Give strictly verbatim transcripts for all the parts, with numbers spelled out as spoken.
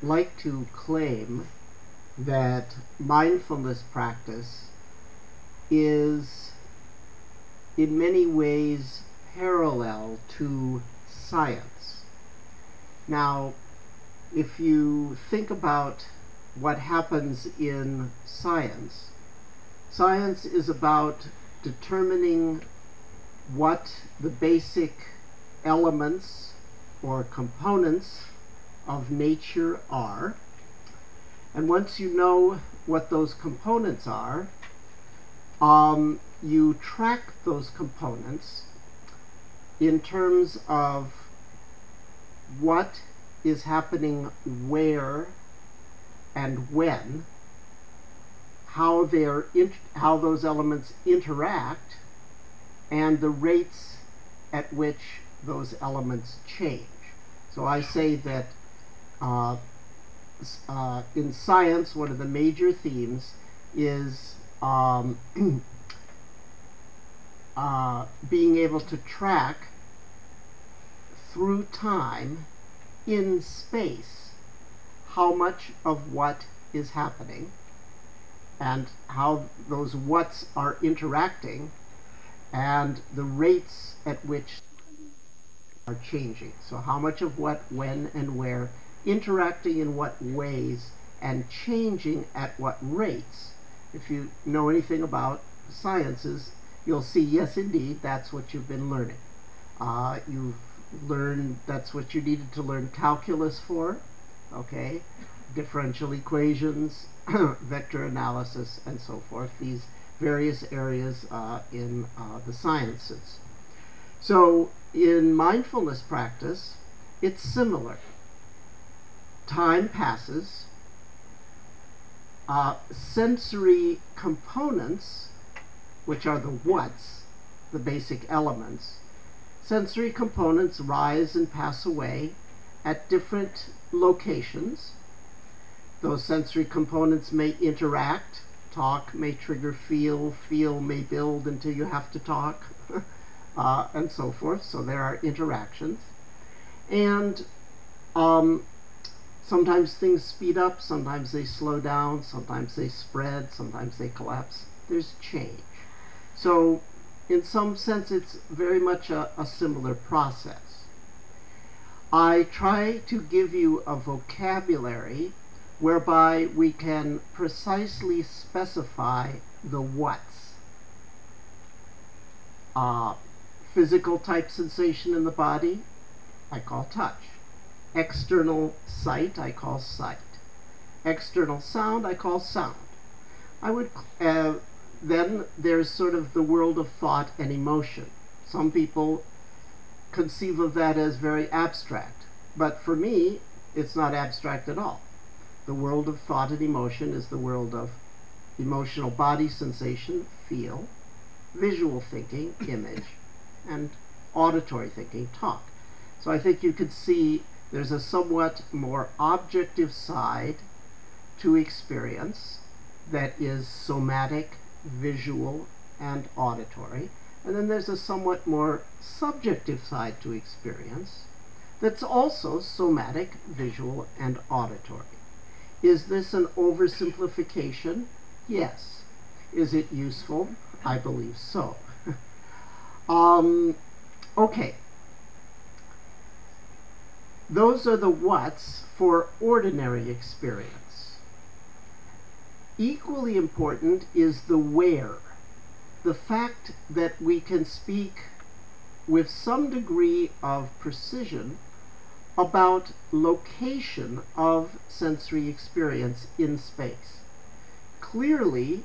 like to claim that mindfulness practice is in many ways parallel to science. Now, if you think about what happens in science, science is about determining what the basic elements or components of nature are. And once you know what those components are, um, you track those components in terms of what is happening where and when, how they're in, how those elements interact, and the rates at which those elements change. So I say that uh, uh, in science, one of the major themes is um, uh, being able to track through time in space how much of what is happening and how those whats are interacting and the rates at which are changing. So how much of what, when, and where, interacting in what ways, and changing at what rates. If you know anything about sciences, you'll see, yes, indeed, that's what you've been learning. Uh, you've learned, that's what you needed to learn calculus for, okay? Differential equations, vector analysis, and so forth. These various areas uh, in uh, the sciences. So in mindfulness practice, it's similar. Time passes. Uh, sensory components, which are the whats, the basic elements, sensory components rise and pass away at different locations. Those sensory components may interact. Talk may trigger feel. Feel may build until you have to talk. Uh, and so forth. So there are interactions. And um, sometimes things speed up, sometimes they slow down, sometimes they spread, sometimes they collapse. There's change. So in some sense, it's very much a, a similar process. I try to give you a vocabulary whereby we can precisely specify the whats. Uh, physical type sensation in the body, I call touch. External sight, I call sight. External sound, I call sound. I would uh, then there's sort of the world of thought and emotion. Some people conceive of that as very abstract, but for me, it's not abstract at all. The world of thought and emotion is the world of emotional body sensation, feel, visual thinking, image, and auditory thinking, talk. So I think you could see there's a somewhat more objective side to experience that is somatic, visual, and auditory. And then there's a somewhat more subjective side to experience that's also somatic, visual, and auditory. Is this an oversimplification? Yes. Is it useful? I believe so. um, okay. Those are the whats for ordinary experience. Equally important is the where. The fact that we can speak with some degree of precision about location of sensory experience in space. Clearly,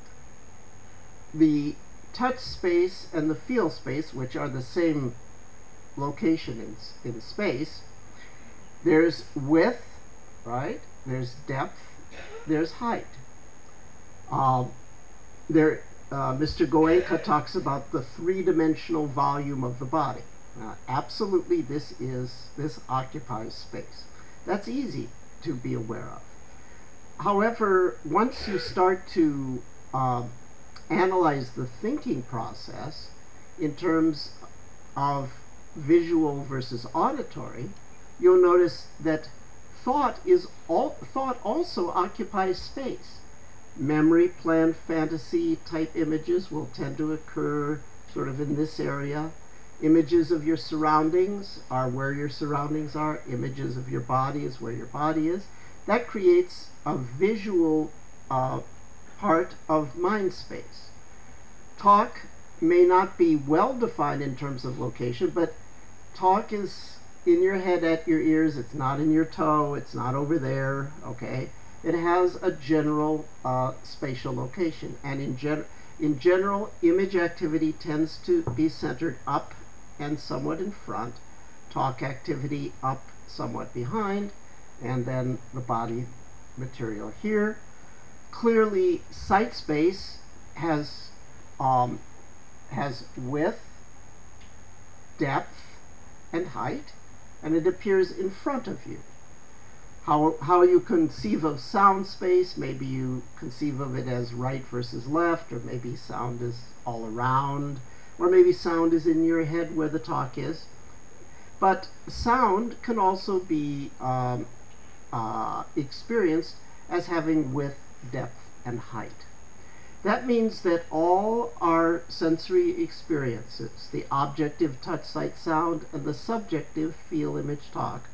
the touch space and the feel space, which are the same location in, in space, there's width, right? There's depth, there's height. Um, there, uh, Mister Goenka talks about the three-dimensional volume of the body. Uh, absolutely, this is this occupies space. That's easy to be aware of. However, once you start to uh, analyze the thinking process in terms of visual versus auditory, you'll notice that thought is all, thought also occupies space. Memory, plan, fantasy type images will tend to occur sort of in this area. Images of your surroundings are where your surroundings are. Images of your body is where your body is. That creates a visual uh, part of mind space. Talk may not be well defined in terms of location, but talk is in your head at your ears. It's not in your toe. It's not over there, okay? It has a general uh, spatial location. And in, gen in general, image activity tends to be centered up and somewhat in front. Talk activity up somewhat behind. And then the body material here. Clearly, sight space has, um, has width, depth, and height, and it appears in front of you. How, how you conceive of sound space, maybe you conceive of it as right versus left, or maybe sound is all around, or maybe sound is in your head where the talk is. But sound can also be um, uh, experienced as having width, depth, and height. That means that all our sensory experiences, the objective touch, sight, sound, and the subjective feel, image, talk,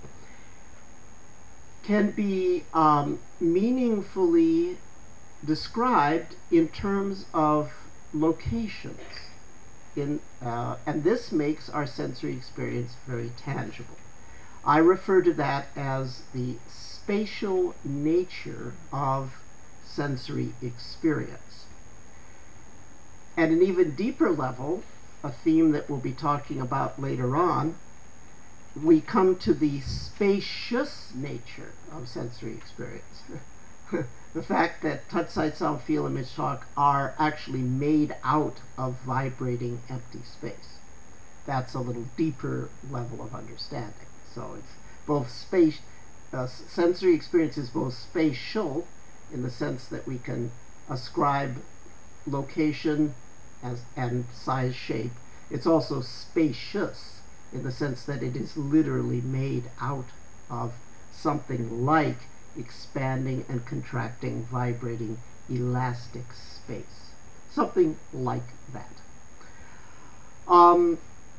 can be um, meaningfully described in terms of locations. In, uh, and this makes our sensory experience very tangible. I refer to that as the spatial nature of sensory experience. At an even deeper level, a theme that we'll be talking about later on, we come to the spacious nature of sensory experience. The fact that touch, sight, sound, feel, image, talk are actually made out of vibrating empty space. That's a little deeper level of understanding. So it's both space, uh, sensory experience is both spatial in the sense that we can ascribe location as, and size, shape. It's also spacious in the sense that it is literally made out of something like expanding and contracting, vibrating, elastic space. Something like that. Um,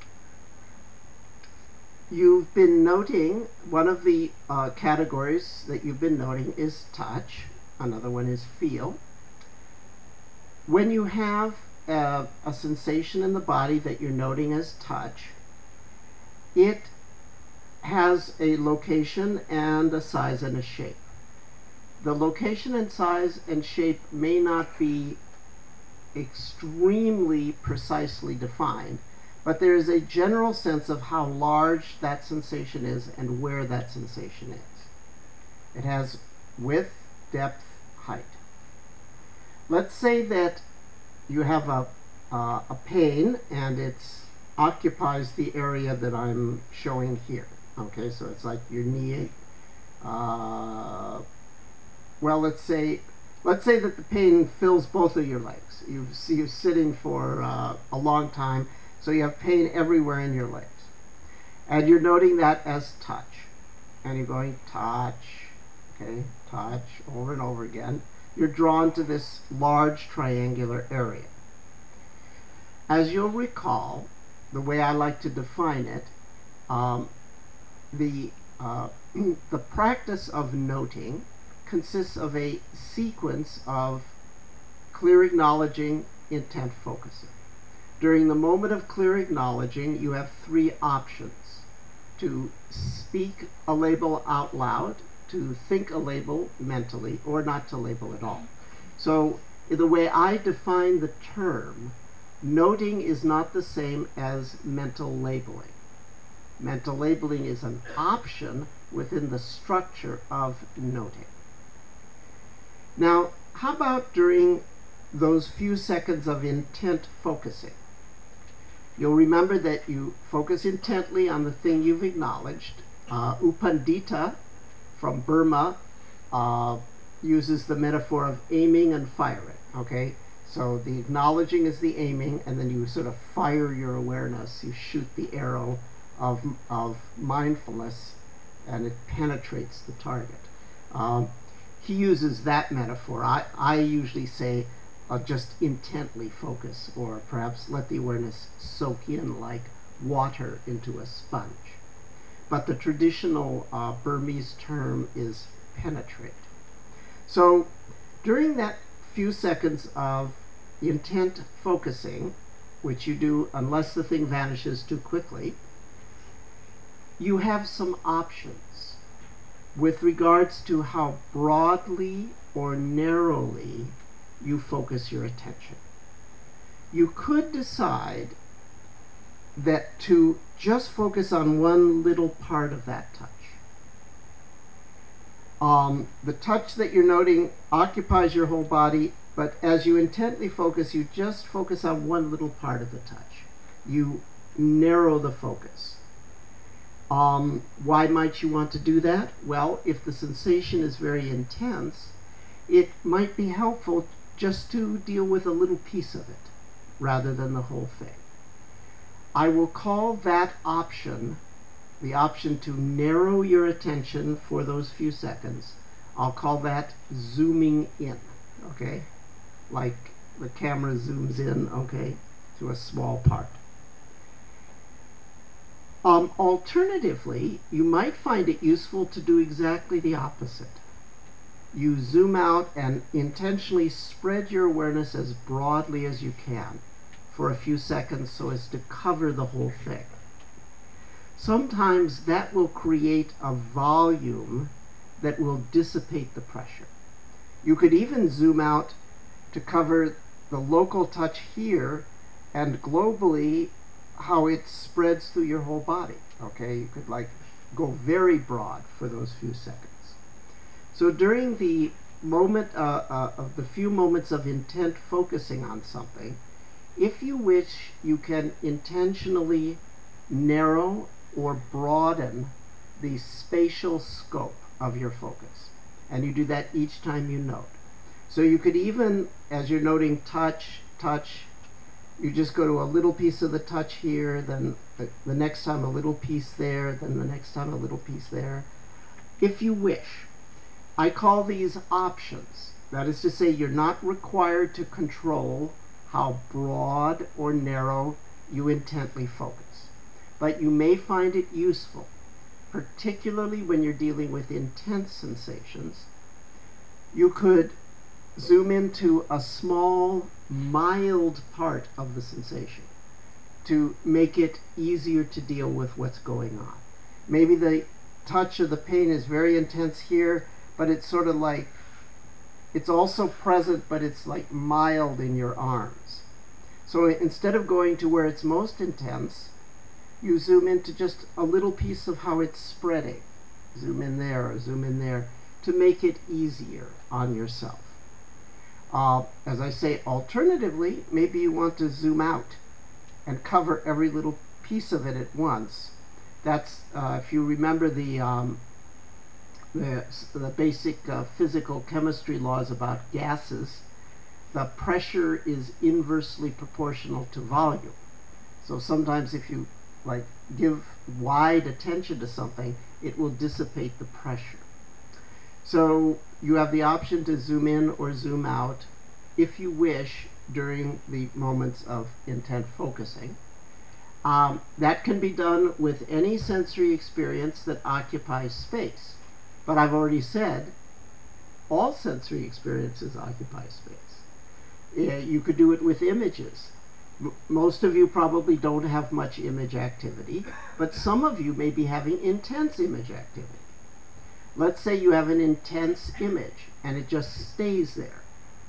you've been noting, one of the uh, categories that you've been noting is touch. Another one is feel. When you have a, a sensation in the body that you're noting as touch, it has a location and a size and a shape. The location and size and shape may not be extremely precisely defined, but there is a general sense of how large that sensation is and where that sensation is. It has width, depth, height. Let's say that you have a, uh, a pain and it occupies the area that I'm showing here. Okay, so it's like your knee. Uh, well, let's say let's say that the pain fills both of your legs. You see you're sitting for uh, a long time, so you have pain everywhere in your legs. And you're noting that as touch. And you're going touch, okay, touch, over and over again. You're drawn to this large triangular area. As you'll recall, the way I like to define it, um, the, uh, the practice of noting consists of a sequence of clear acknowledging, intent focusing. During the moment of clear acknowledging, you have three options: to speak a label out loud, to think a label mentally, or not to label at all. So the way I define the term, noting is not the same as mental labeling. Mental labeling is an option within the structure of noting. Now, how about during those few seconds of intent focusing? You'll remember that you focus intently on the thing you've acknowledged. Uh, U Pandita from Burma uh, uses the metaphor of aiming and firing, okay? So the acknowledging is the aiming, and then you sort of fire your awareness. You shoot the arrow of, of mindfulness and it penetrates the target. Um, he uses that metaphor. I, I usually say uh, just intently focus, or perhaps let the awareness soak in like water into a sponge. But the traditional uh, Burmese term is penetrate. So during that few seconds of intent focusing, which you do unless the thing vanishes too quickly, you have some options with regards to how broadly or narrowly you focus your attention. You could decide that to just focus on one little part of that touch. Um, the touch that you're noting occupies your whole body, but as you intently focus, you just focus on one little part of the touch. You narrow the focus. Um, why might you want to do that? Well, if the sensation is very intense, it might be helpful just to deal with a little piece of it rather than the whole thing. I will call that option, the option to narrow your attention for those few seconds, I'll call that zooming in, okay? Like the camera zooms in, okay, to a small part. Um, alternatively, you might find it useful to do exactly the opposite. You zoom out and intentionally spread your awareness as broadly as you can for a few seconds so as to cover the whole thing. Sometimes that will create a volume that will dissipate the pressure. You could even zoom out to cover the local touch here and globally how it spreads through your whole body. Okay, you could like go very broad for those few seconds. So during the moment uh, uh, of the few moments of intent focusing on something, if you wish, you can intentionally narrow or broaden the spatial scope of your focus. And you do that each time you note. So you could even, as you're noting touch, touch, you just go to a little piece of the touch here, then the, the next time a little piece there, then the next time a little piece there, if you wish. I call these options. That is to say, you're not required to control how broad or narrow you intently focus. But you may find it useful, particularly when you're dealing with intense sensations. You could zoom into a small, mild part of the sensation to make it easier to deal with what's going on. Maybe the touch of the pain is very intense here, but it's sort of like, it's also present, but it's like mild in your arms. So instead of going to where it's most intense, you zoom into just a little piece of how it's spreading. Zoom in there or zoom in there to make it easier on yourself. Uh, as I say, alternatively, maybe you want to zoom out and cover every little piece of it at once. That's, uh, if you remember the, um, the, the basic uh, physical chemistry laws about gases, the pressure is inversely proportional to volume. So sometimes if you like give wide attention to something, it will dissipate the pressure. So you have the option to zoom in or zoom out if you wish during the moments of intent focusing. Um, that can be done with any sensory experience that occupies space. But I've already said all sensory experiences occupy space. Uh, you could do it with images. M- most of you probably don't have much image activity, but some of you may be having intense image activity. Let's say you have an intense image and it just stays there.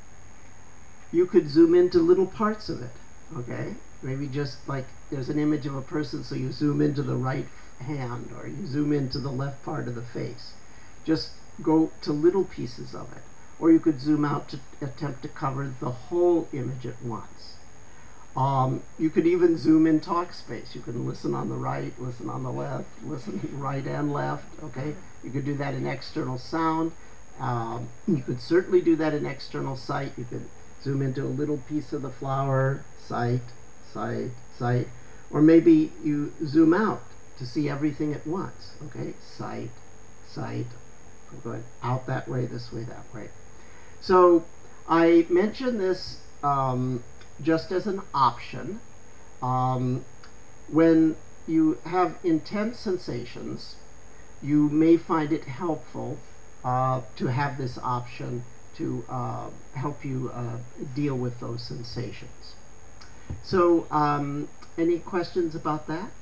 You could zoom into little parts of it, okay? Maybe just like there's an image of a person, so you zoom into the right hand or you zoom into the left part of the face. Just go to little pieces of it. Or you could zoom out to attempt to cover the whole image at once. Um, you could even zoom in talk space. You can listen on the right, listen on the left, listen right and left, okay? You could do that in external sound. Um, you could certainly do that in external sight. You could zoom into a little piece of the flower, sight, sight, sight. Or maybe you zoom out to see everything at once, okay? Sight, sight. I'm going out that way, this way, that way. So I mention this um, just as an option. Um, when you have intense sensations, you may find it helpful uh, to have this option to uh, help you uh, deal with those sensations. So, um, any questions about that?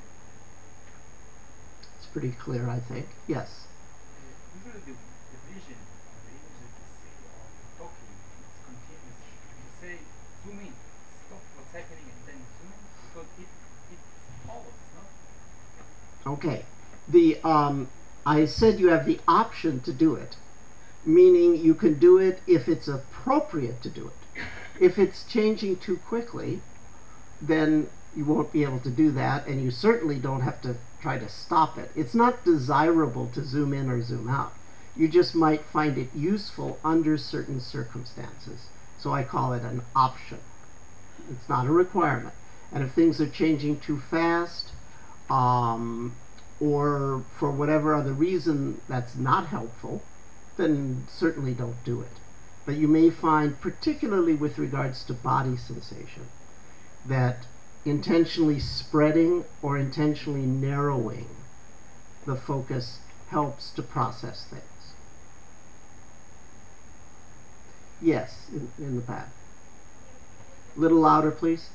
It's pretty clear, I think. Yes. Uh, usually the, the vision or the image that we see of talking is continuous. If you say zoom in, stop what's happening and then zoom in, because it it follows, no? Okay. The um, I said you have the option to do it, meaning you can do it if it's appropriate to do it. If it's changing too quickly, then you won't be able to do that, and you certainly don't have to try to stop it. It's not desirable to zoom in or zoom out. You just might find it useful under certain circumstances. So I call it an option. It's not a requirement. And if things are changing too fast, um, or for whatever other reason that's not helpful, then certainly don't do it. But you may find, particularly with regards to body sensation, that intentionally spreading or intentionally narrowing the focus helps to process things. Yes, in, in the back. A little louder, please.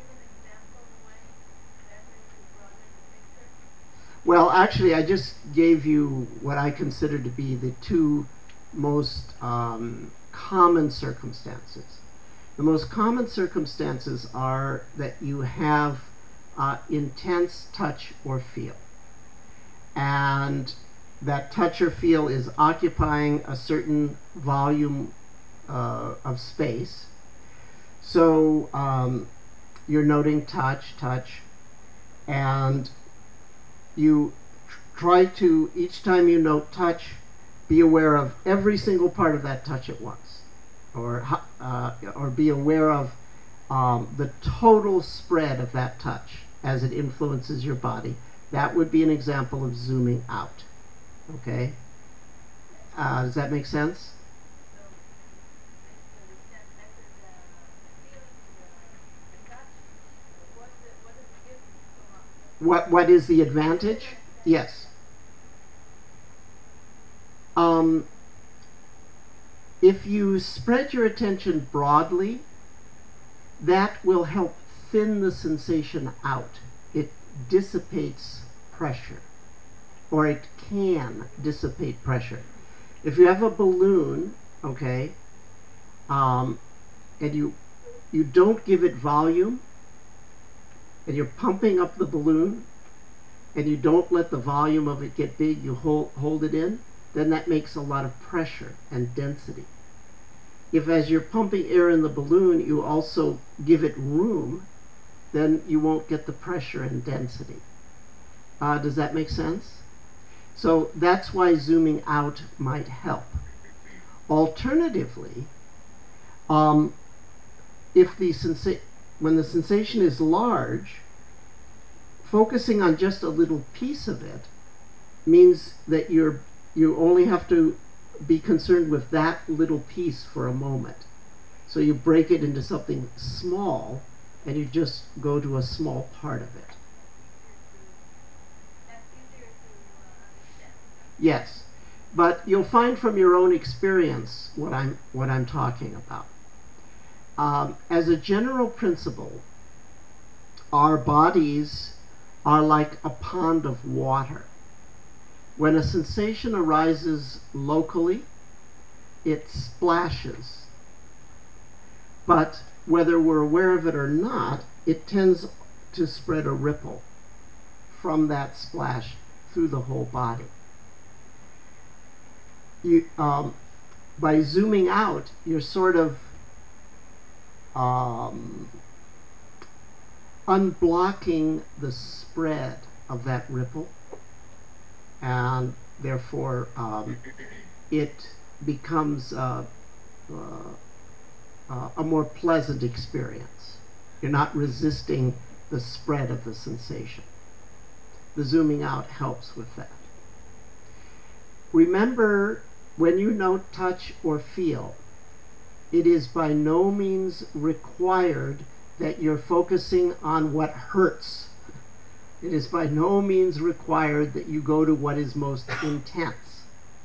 Well, actually, I just gave you what I consider to be the two most um, common circumstances. The most common circumstances are that you have uh, intense touch or feel. And that touch or feel is occupying a certain volume uh, of space. So um, you're noting touch, touch, and you try to, each time you note touch, be aware of every single part of that touch at once, or uh, or be aware of um, the total spread of that touch as it influences your body. That would be an example of zooming out. Okay, uh, does that make sense? What what is the advantage? Yes. Um, if you spread your attention broadly, that will help thin the sensation out. It dissipates pressure, or it can dissipate pressure. If you have a balloon, okay, um, and you you don't give it volume, and you're pumping up the balloon, and you don't let the volume of it get big, you hold hold it in, then that makes a lot of pressure and density. If as you're pumping air in the balloon, you also give it room, then you won't get the pressure and density. Uh, does that make sense? So that's why zooming out might help. Alternatively, um, if the sensa- when the sensation is large, focusing on just a little piece of it means that you're you only have to be concerned with that little piece for a moment. So you break it into something small, and you just go to a small part of it. Yes, but you'll find from your own experience what I'm what I'm talking about. Um, as a general principle, our bodies are like a pond of water. When a sensation arises locally, it splashes. But whether we're aware of it or not, it tends to spread a ripple from that splash through the whole body. You, um, by zooming out, you're sort of um, unblocking the spread of that ripple, and therefore um, it becomes uh, uh, uh, a more pleasant experience. You're not resisting the spread of the sensation. The zooming out helps with that. Remember, when you note touch or feel, it is by no means required that you're focusing on what hurts. It is by no means required that you go to what is most intense.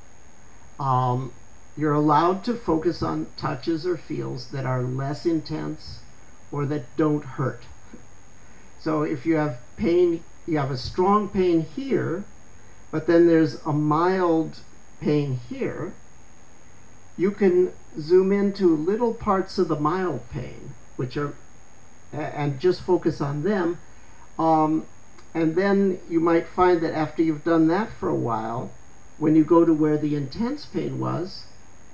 Um, you're allowed to focus on touches or feels that are less intense or that don't hurt. So if you have pain, you have a strong pain here, but then there's a mild pain here, you can zoom into little parts of the mild pain, which are, and just focus on them. Um, and then you might find that after you've done that for a while, when you go to where the intense pain was,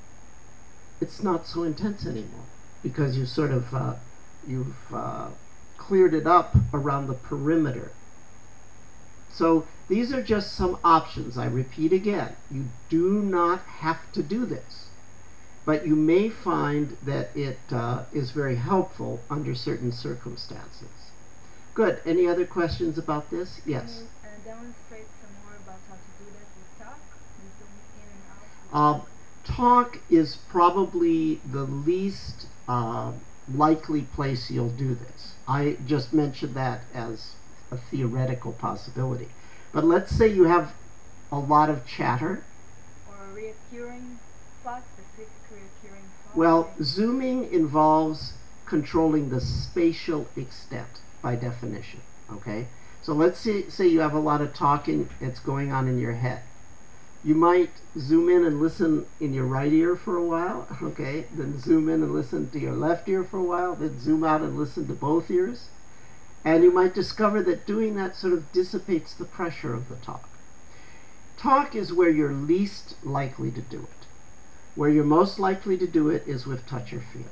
it's not so intense anymore because you sort of uh, you've uh, cleared it up around the perimeter. So these are just some options. I repeat again, you do not have to do this, but you may find that it uh, is very helpful under certain circumstances. Good. Any other questions about this? Yes. Can you uh, demonstrate some more about how to do that with talk? The zoom in and out? Uh, talk is probably the least uh, likely place you'll do this. I just mentioned that as a theoretical possibility. But let's say you have a lot of chatter. Or a reoccurring thought, specific reoccurring thought? Well, zooming involves controlling the spatial extent by definition. Okay? So let's say, say you have a lot of talking that's going on in your head. You might zoom in and listen in your right ear for a while, okay? Then zoom in and listen to your left ear for a while, then zoom out and listen to both ears. And you might discover that doing that sort of dissipates the pressure of the talk. Talk is where you're least likely to do it. Where you're most likely to do it is with touch or feel.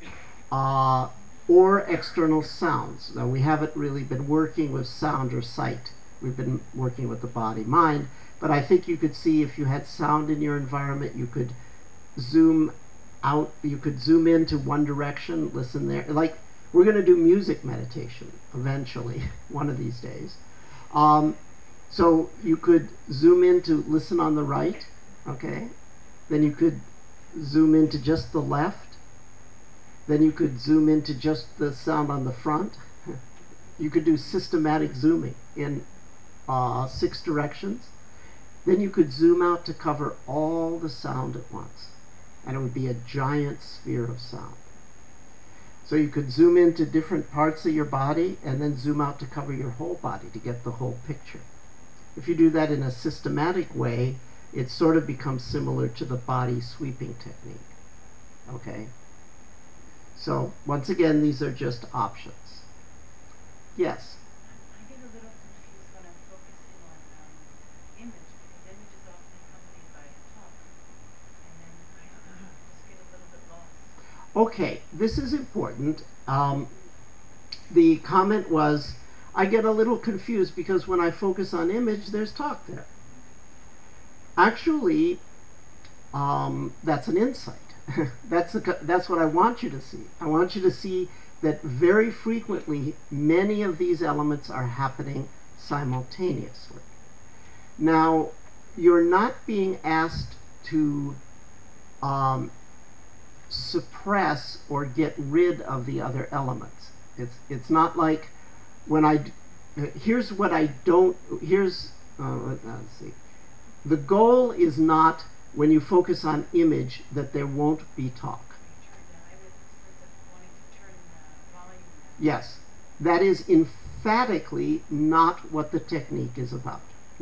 Uh, or external sounds. Now, we haven't really been working with sound or sight. We've been working with the body mind. But I think you could see if you had sound in your environment, you could zoom out, you could zoom into one direction, listen there. Like, we're going to do music meditation eventually, one of these days. Um, so you could zoom in to listen on the right, okay? Then you could zoom into just the left. Then you could zoom into just the sound on the front. You could do systematic zooming in uh, six directions. Then you could zoom out to cover all the sound at once. And it would be a giant sphere of sound. So you could zoom into different parts of your body and then zoom out to cover your whole body to get the whole picture. If you do that in a systematic way, it sort of becomes similar to the body sweeping technique. Okay? So once again, these are just options. Yes? I get a little confused when I'm focusing on um, image because image is often accompanied by talk, and then I just get a little bit lost. Okay, this is important. Um, the comment was, I get a little confused because when I focus on image, there's talk there. Actually, um, that's an insight. that's, the, that's what I want you to see. I want you to see that very frequently, many of these elements are happening simultaneously. Now, you're not being asked to um, suppress or get rid of the other elements. It's, it's not like when I, uh, here's what I don't, here's, uh, let's see. The goal is not when you focus on image that there won't be talk. I was sort of wanting to turn the volume down. Yes, that is emphatically not what the technique is about.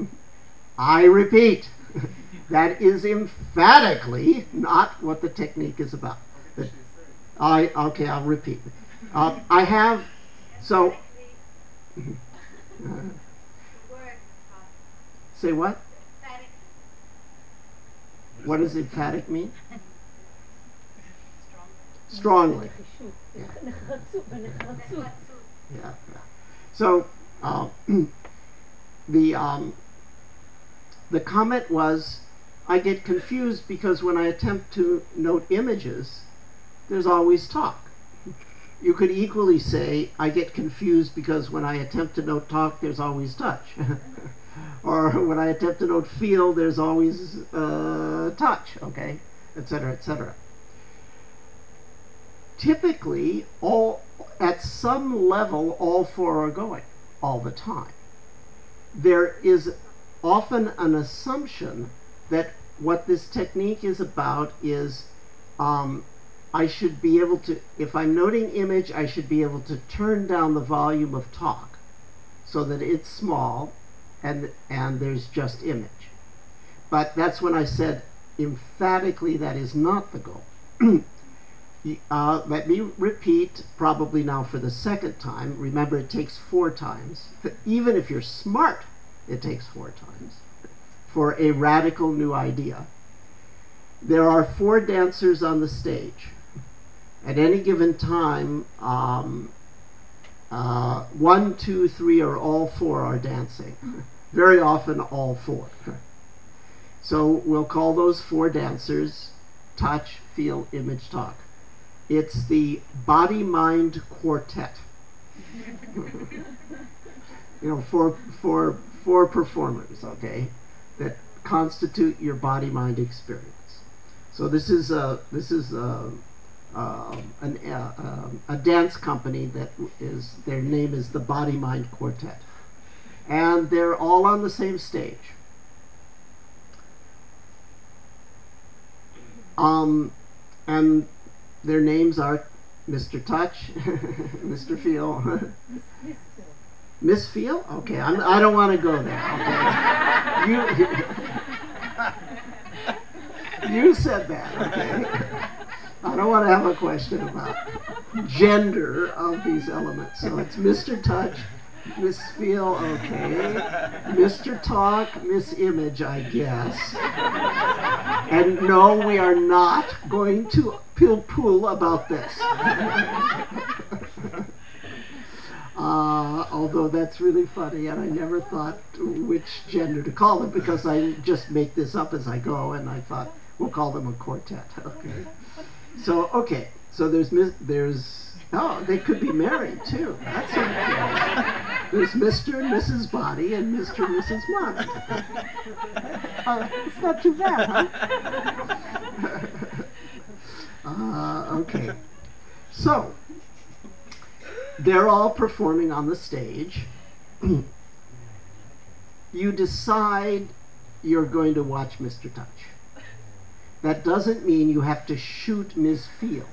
I repeat, that is emphatically not what the technique is about. The, I okay, I'll repeat. Uh, I have so. The word talk. Say what? Emphatically. What does emphatic mean? Strongly. Strongly. Yeah. Yeah. So uh, the um, the comment was, I get confused because when I attempt to note images, there's always talk. You could equally say, I get confused because when I attempt to note talk, there's always touch. or when I attempt to note feel, there's always uh, touch, okay, et cetera, et cetera. Typically, all at some level, all four are going all the time. There is often an assumption that what this technique is about is um, I should be able to, if I'm noting image, I should be able to turn down the volume of talk so that it's small and, and there's just image. But that's when I said emphatically that is not the goal. Uh, let me repeat, probably now for the second time. Remember, it takes four times. Even if you're smart, it takes four times for a radical new idea. There are four dancers on the stage. At any given time, um, uh, one, two, three, or all four are dancing. Very often, all four. So we'll call those four dancers touch, feel, image, talk. It's the body-mind quartet. You know, four, four, four performers, okay, that constitute your body-mind experience. So this is a this is a, uh, an, uh, um, a dance company that is their name is the Body-Mind Quartet, and they're all on the same stage. Um, and their names are Mister Touch, Mister Feel. Miss Phil. Miss Feel? Okay, I'm, I don't want to go there. Okay. You, you said that, okay? I don't want to have a question about gender of these elements. So it's Mister Touch, Miss Feel, okay. Mister Talk, Miss Image, I guess. And no, we are not going to pill-pool about this. Uh, although that's really funny, and I never thought which gender to call them because I just make this up as I go, and I thought we'll call them a quartet. Okay. So okay, so there's there's oh they could be married too. That's okay. There's Mister and Missus Body and Mister and Missus Mind. Uh, it's not too bad, huh? Uh, okay. So they're all performing on the stage. You decide you're going to watch Mister Touch. That doesn't mean you have to shoot Miz Feel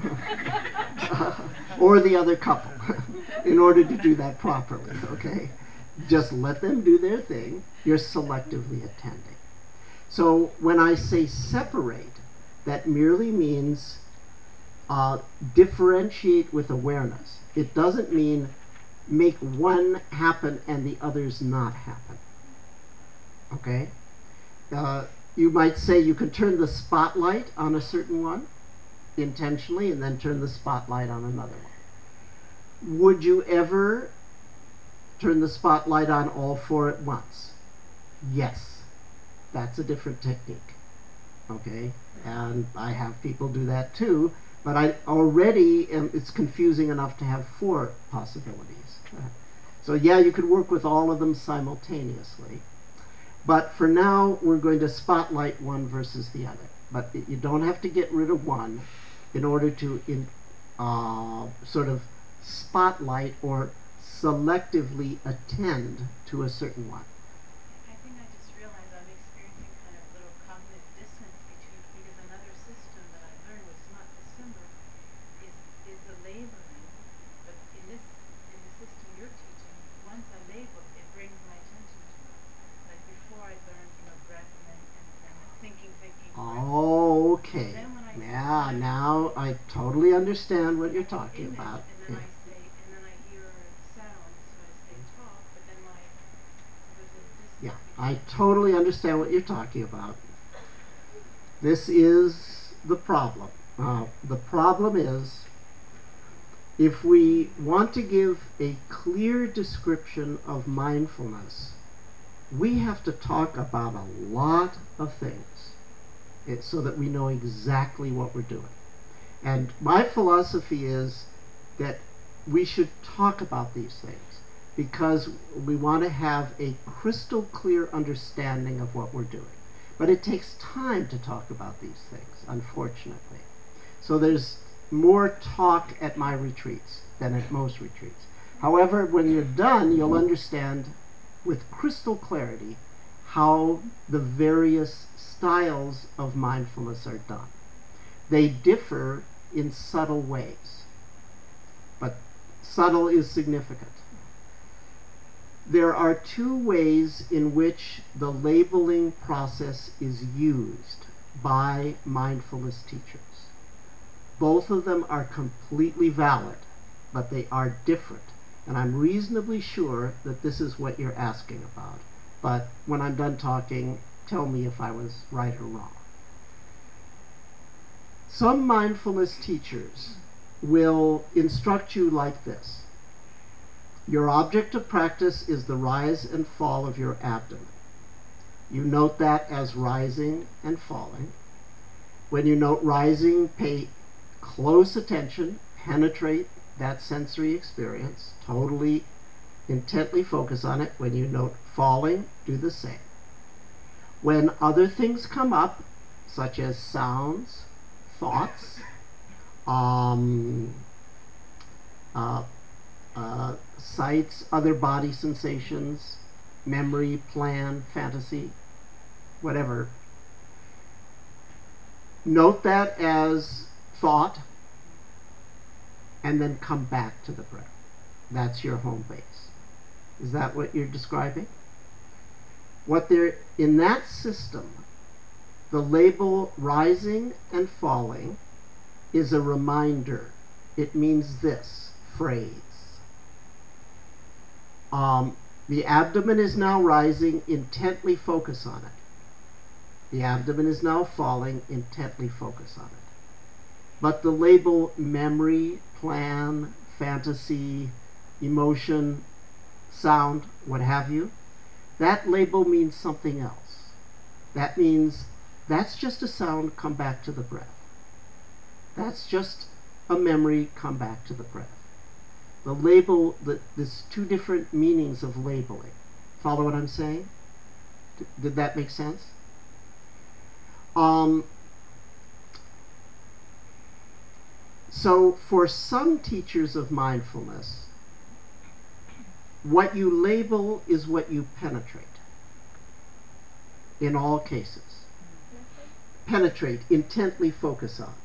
uh, or the other couple in order to do that properly, okay? Just let them do their thing. You're selectively attending. So when I say separate, that merely means uh, differentiate with awareness. It doesn't mean make one happen and the others not happen. Okay? Uh, you might say you can turn the spotlight on a certain one intentionally and then turn the spotlight on another one. Would you ever turn the spotlight on all four at once? Yes. That's a different technique. Okay? And I have people do that too, but I already am, it's confusing enough to have four possibilities. So yeah, you could work with all of them simultaneously. But for now, we're going to spotlight one versus the other. But you don't have to get rid of one in order to in, uh, sort of spotlight or selectively attend to a certain one. I think I just realized I'm experiencing kind of a little cognitive dissonance between, because another system that I've learned, which is not dissimilar, is is the labeling. But in this in the system you're teaching, once I label, it brings my attention to it. Like before I learned, you know, breath and then and, and thinking, thinking, breath. Okay. And then when I Yeah, when I- now I totally understand what you're talking image, about. and then Yeah. I say, and then I hear sound, so I say talk, but then my there's a Yeah, distance I between. totally understand what you're talking about. This is the problem. Uh, the problem is if we want to give a clear description of mindfulness, we have to talk about a lot of things it, so that we know exactly what we're doing. And my philosophy is that we should talk about these things. because we want to have a crystal clear understanding of what we're doing. But it takes time to talk about these things, unfortunately. So there's more talk at my retreats than at most retreats. However, when you're done, you'll understand with crystal clarity how the various styles of mindfulness are done. They differ in subtle ways, but subtle is significant. There are two ways in which the labeling process is used by mindfulness teachers. Both of them are completely valid, but they are different. And I'm reasonably sure that this is what you're asking about. But when I'm done talking, tell me if I was right or wrong. Some mindfulness teachers will instruct you like this. Your object of practice is the rise and fall of your abdomen. You note that as rising and falling. When you note rising, pay close attention, penetrate that sensory experience, totally, intently focus on it. When you note falling, do the same. When other things come up, such as sounds, thoughts, um, uh, uh, sights, other body sensations, memory, plan, fantasy, whatever, note that as thought and then come back to the breath. That's your home base. Is that what you're describing? What there in that system, the label rising and falling is a reminder. It means this phrase. Um, the abdomen is now rising, intently focus on it. The abdomen is now falling, intently focus on it. But the label memory, plan, fantasy, emotion, sound, what have you, that label means something else. That means that's just a sound, come back to the breath. That's just a memory, come back to the breath. The label, the, there's two different meanings of labeling. Follow what I'm saying? D- did that make sense? Um, so for some teachers of mindfulness, what you label is what you penetrate in all cases. Penetrate, intently focus on.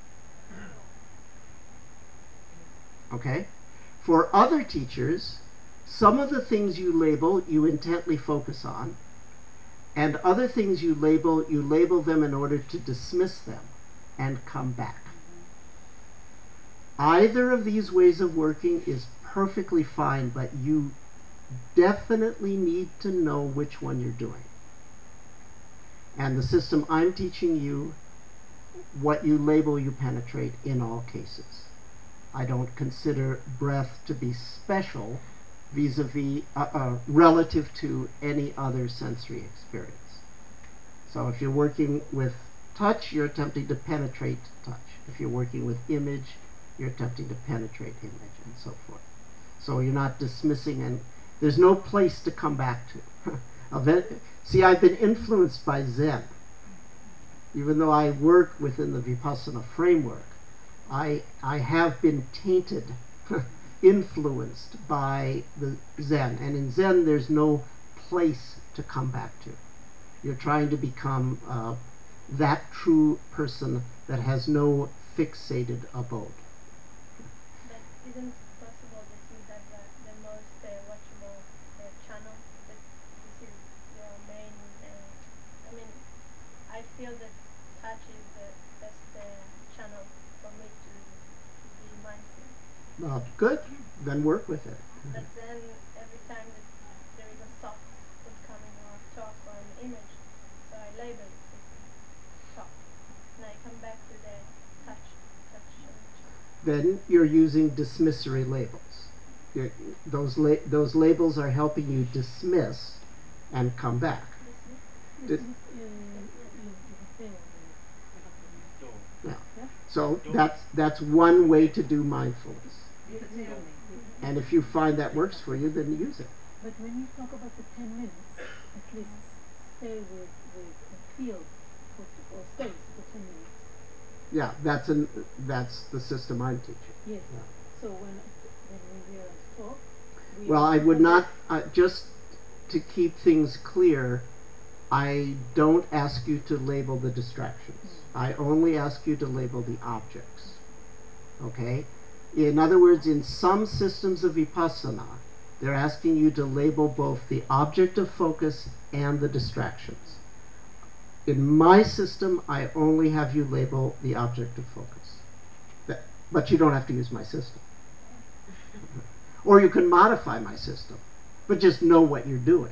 Okay? For other teachers, some of the things you label, you intently focus on, and other things you label, you label them in order to dismiss them and come back. Either of these ways of working is perfectly fine, but you definitely need to know which one you're doing. And the system I'm teaching you, what you label, you penetrate in all cases. I don't consider breath to be special vis-a-vis, uh, uh, relative to any other sensory experience. So if you're working with touch, you're attempting to penetrate touch. If you're working with image, you're attempting to penetrate image, and so forth. So you're not dismissing, and there's no place to come back to. See, I've been influenced by Zen. Even though I work within the Vipassana framework, I, I have been tainted, influenced by the Zen. And in Zen, there's no place to come back to. You're trying to become uh, that true person that has no fixated abode. But isn't it possible that you have uh, the most uh, watchable uh, channel? That this is your main. Uh, I mean, I feel that touch is the best uh, channel for me to to be mindful. Uh, good, then work with it. But then every time that there is a thought that's coming, or a talk, or an image, so I label it as thought, and I come back to the touch, touch uh, channel. Then you're using dismissory labels. You're, those, la- those labels are helping you dismiss and come back. Dismiss. Dis- Door. yeah. So that's, that's one way to do mindfulness. And if you find that works for you, then use it. But when you talk about the ten minutes, at least stay with, with a field for, or space for ten minutes. Yeah, that's an that's the system I'm teaching. Yes. Yeah. So when when we hear us talk, we Well, are I would come not back- uh, just to keep things clear. I don't ask you to label the distractions. I only ask you to label the objects. Okay? In other words, in some systems of vipassana, they're asking you to label both the object of focus and the distractions. In my system, I only have you label the object of focus. That, but you don't have to use my system. Or you can modify my system, but just know what you're doing.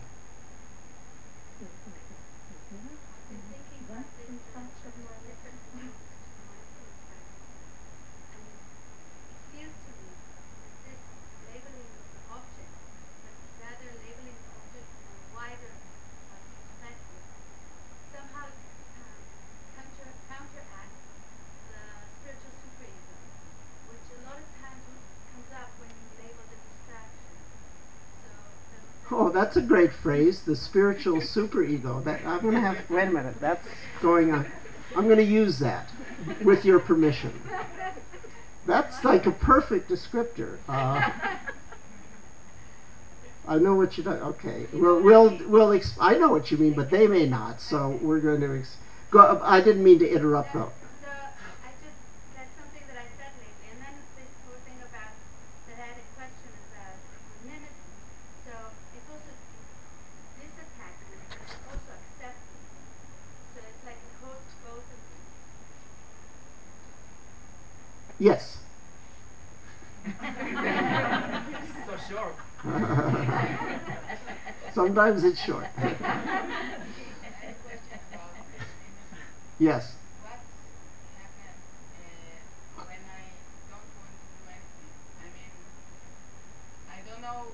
I've been thinking about this uh, from a different point, from a mindfulness standpoint, and it feels to me that this labeling of the object, but rather labeling the object from a wider uh, perspective, somehow um, counter, counteracts the spiritual superego, which a lot of times comes up when you label the distraction. So the, the Oh, that's a great phrase, the spiritual superego. That I'm going to have. Wait a minute, that's going on. I'm going to use that, with your permission. That's like a perfect descriptor. Uh, I know what you do. Okay, You know we'll what I we'll mean? we'll. Exp- I know what you mean, but they may not. So Okay. we're going to. Ex- go. I didn't mean to interrupt That, though. so I just that's something that I said lately, and then this whole thing about that I had a question about equanimity. So it's also disattachment, but it's also acceptance. So it's like it holds both of these. Yes. So short. Sometimes it's short. I had a question about equanimity. Yes. What happens uh, when I don't want to do anything? I mean, I don't know.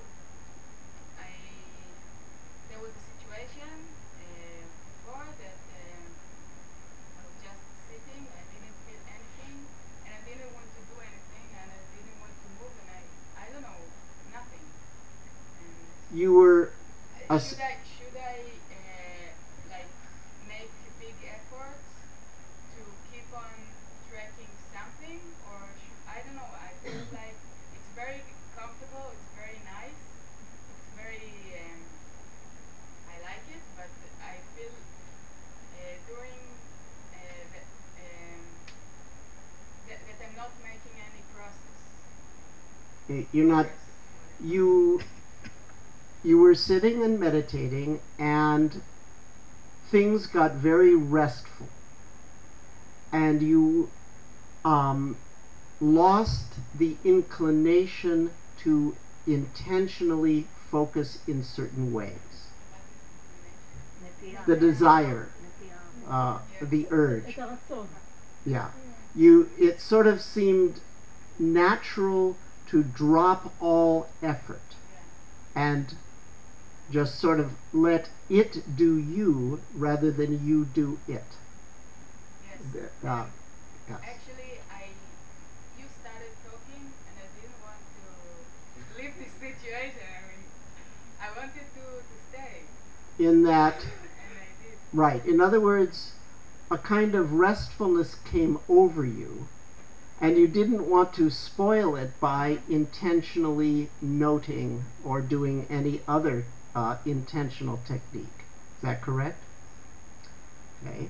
I there was a situation uh, before that um, I was just sitting. I didn't feel anything, and I didn't want to do anything, and I didn't want to move, and I I don't know nothing. And You were. uh, A s- should I should I uh, like make big efforts to keep on tracking something, or should, I don't know. I feel like it's very comfortable. It's very nice. It's very um, I like it, but I feel uh, during uh, that um, that that I'm not making any process you're not. progress. Whatever. You you were sitting and meditating, and things got very restful, and you um, lost the inclination to intentionally focus in certain ways. What is inclination? The desire, uh, Yes. the urge. את הרצון. Yeah. Yeah. You. It sort of seemed natural to drop all effort Yeah. and just sort of let it do you rather than you do it. Yes. The- And uh, yes. actually, I you started talking, and I didn't want to leave this situation. I mean, I wanted to to stay, In that, and I did. right. In other words, a kind of restfulness came over you, and you didn't want to spoil it by intentionally noting or doing any other uh, intentional technique. Is that correct? Okay.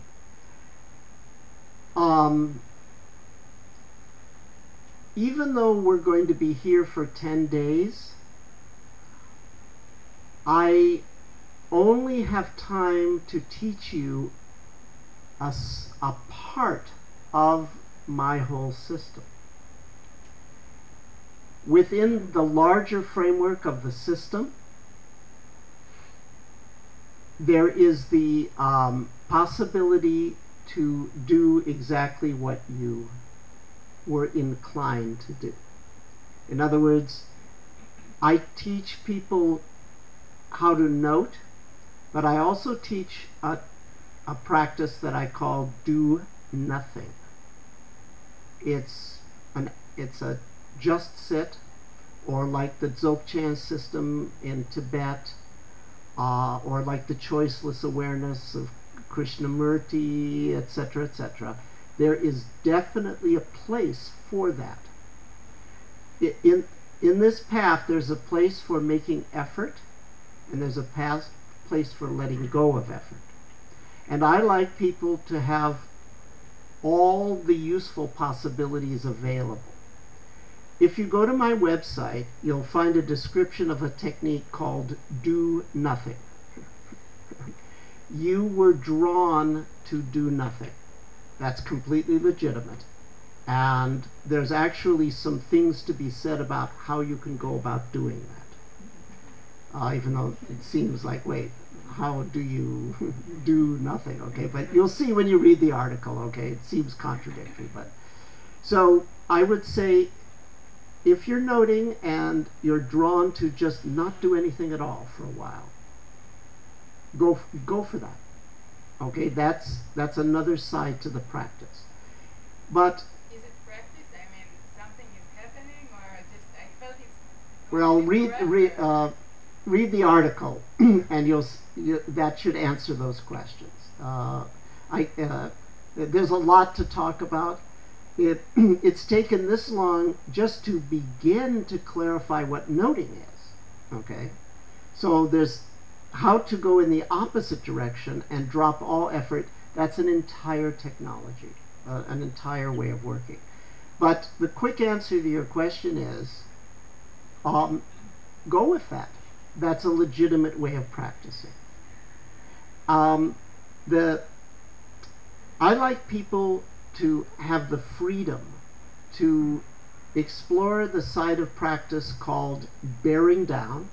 Um, even though we're going to be here for ten days, I only have time to teach you a, s- a part of my whole system. Within the larger framework of the system, there is the um, possibility to do exactly what you were inclined to do. In other words, I teach people how to note, but I also teach a, a practice that I call do nothing. It's an it's a just sit or like the Dzogchen system in Tibet, uh, or like the choiceless awareness of Krishnamurti, et cetera, et cetera. There is definitely a place for that. In, in this path, there's a place for making effort, and there's a path, place for letting go of effort. And I like people to have all the useful possibilities available. If you go to my website, you'll find a description of a technique called do nothing. You were drawn to do nothing. That's completely legitimate. And there's actually some things to be said about how you can go about doing that. Uh, even though it seems like, wait, how do you do nothing? Okay, but you'll see when you read the article, okay, it seems contradictory. But so I would say, if you're noting and you're drawn to just not do anything at all for a while, go go for that. Okay, that's that's another side to the practice. But Is it practice? I mean, something is happening, or just I felt it's well, going read forever. read uh, read the article, and you'll you, that should answer those questions. Uh, I uh, there's a lot to talk about. It it's taken this long just to begin to clarify what noting is. Okay, so there's how to go in the opposite direction and drop all effort. That's an entire technology, uh, an entire way of working. But the quick answer to your question is, um, go with that. That's a legitimate way of practicing. Um, the I like people to have the freedom to explore the side of practice called bearing down,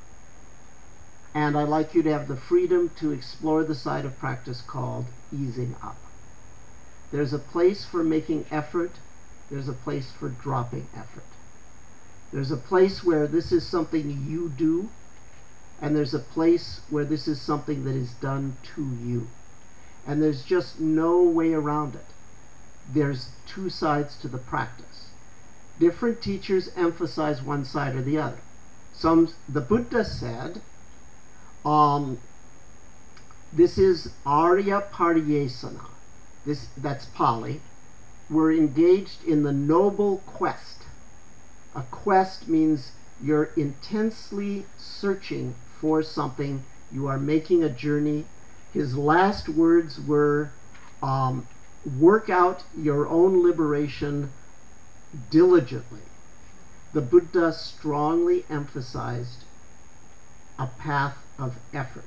and I like you to have the freedom to explore the side of practice called easing up. There's a place for making effort, there's a place for dropping effort. There's a place where this is something you do, and there's a place where this is something that is done to you. And there's just no way around it. There's two sides to the practice. Different teachers emphasize one side or the other. Some, the Buddha said, um, this is Arya Pariyesana. This, that's Pali. We're engaged in the noble quest. A quest means you're intensely searching for something. You are making a journey. His last words were, um, work out your own liberation diligently. The Buddha strongly emphasized a path of effort.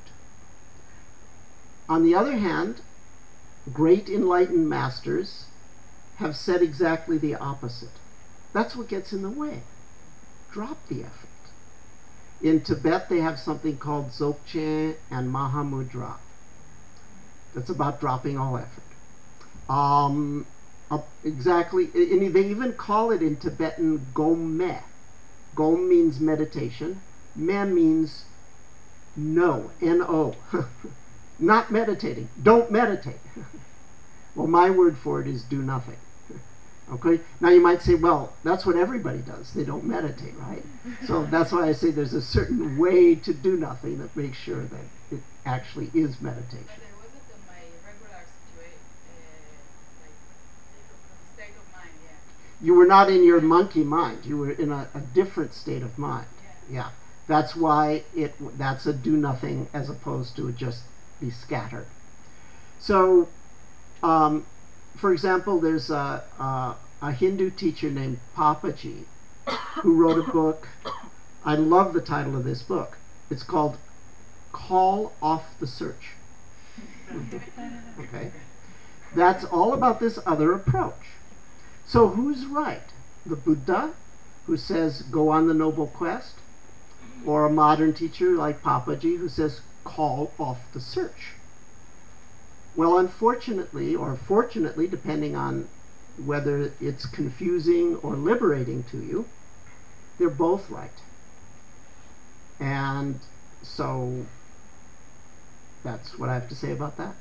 On the other hand, great enlightened masters have said exactly the opposite. That's what gets in the way. Drop the effort. In Tibet, they have something called Dzogchen and Mahamudra. That's about dropping all effort. Um, uh, exactly, and they even call it in Tibetan Gom Me. Gom means meditation. Me means no, N O. Not meditating. Don't meditate. Well, my word for it is do nothing. Okay? Now you might say, well, that's what everybody does. They don't meditate, right? So that's why I say there's a certain way to do nothing that makes sure that it actually is meditation. But I wasn't on my regular situation, uh, like state of mind. Yeah. You were not in your monkey mind. You were in a, a different state of mind. Yeah. Yeah. That's why it. That's a do nothing as opposed to just be scattered. So, um, for example, there's a, a, a Hindu teacher named Papaji who wrote a book. I love the title of this book. It's called Call Off the Search. Okay? That's all about this other approach. So who's right? The Buddha, who says go on the noble quest, or a modern teacher like Papaji who says call off the search? Well, unfortunately, or fortunately, depending on whether it's confusing or liberating to you, they're both right. And so that's what I have to say about that.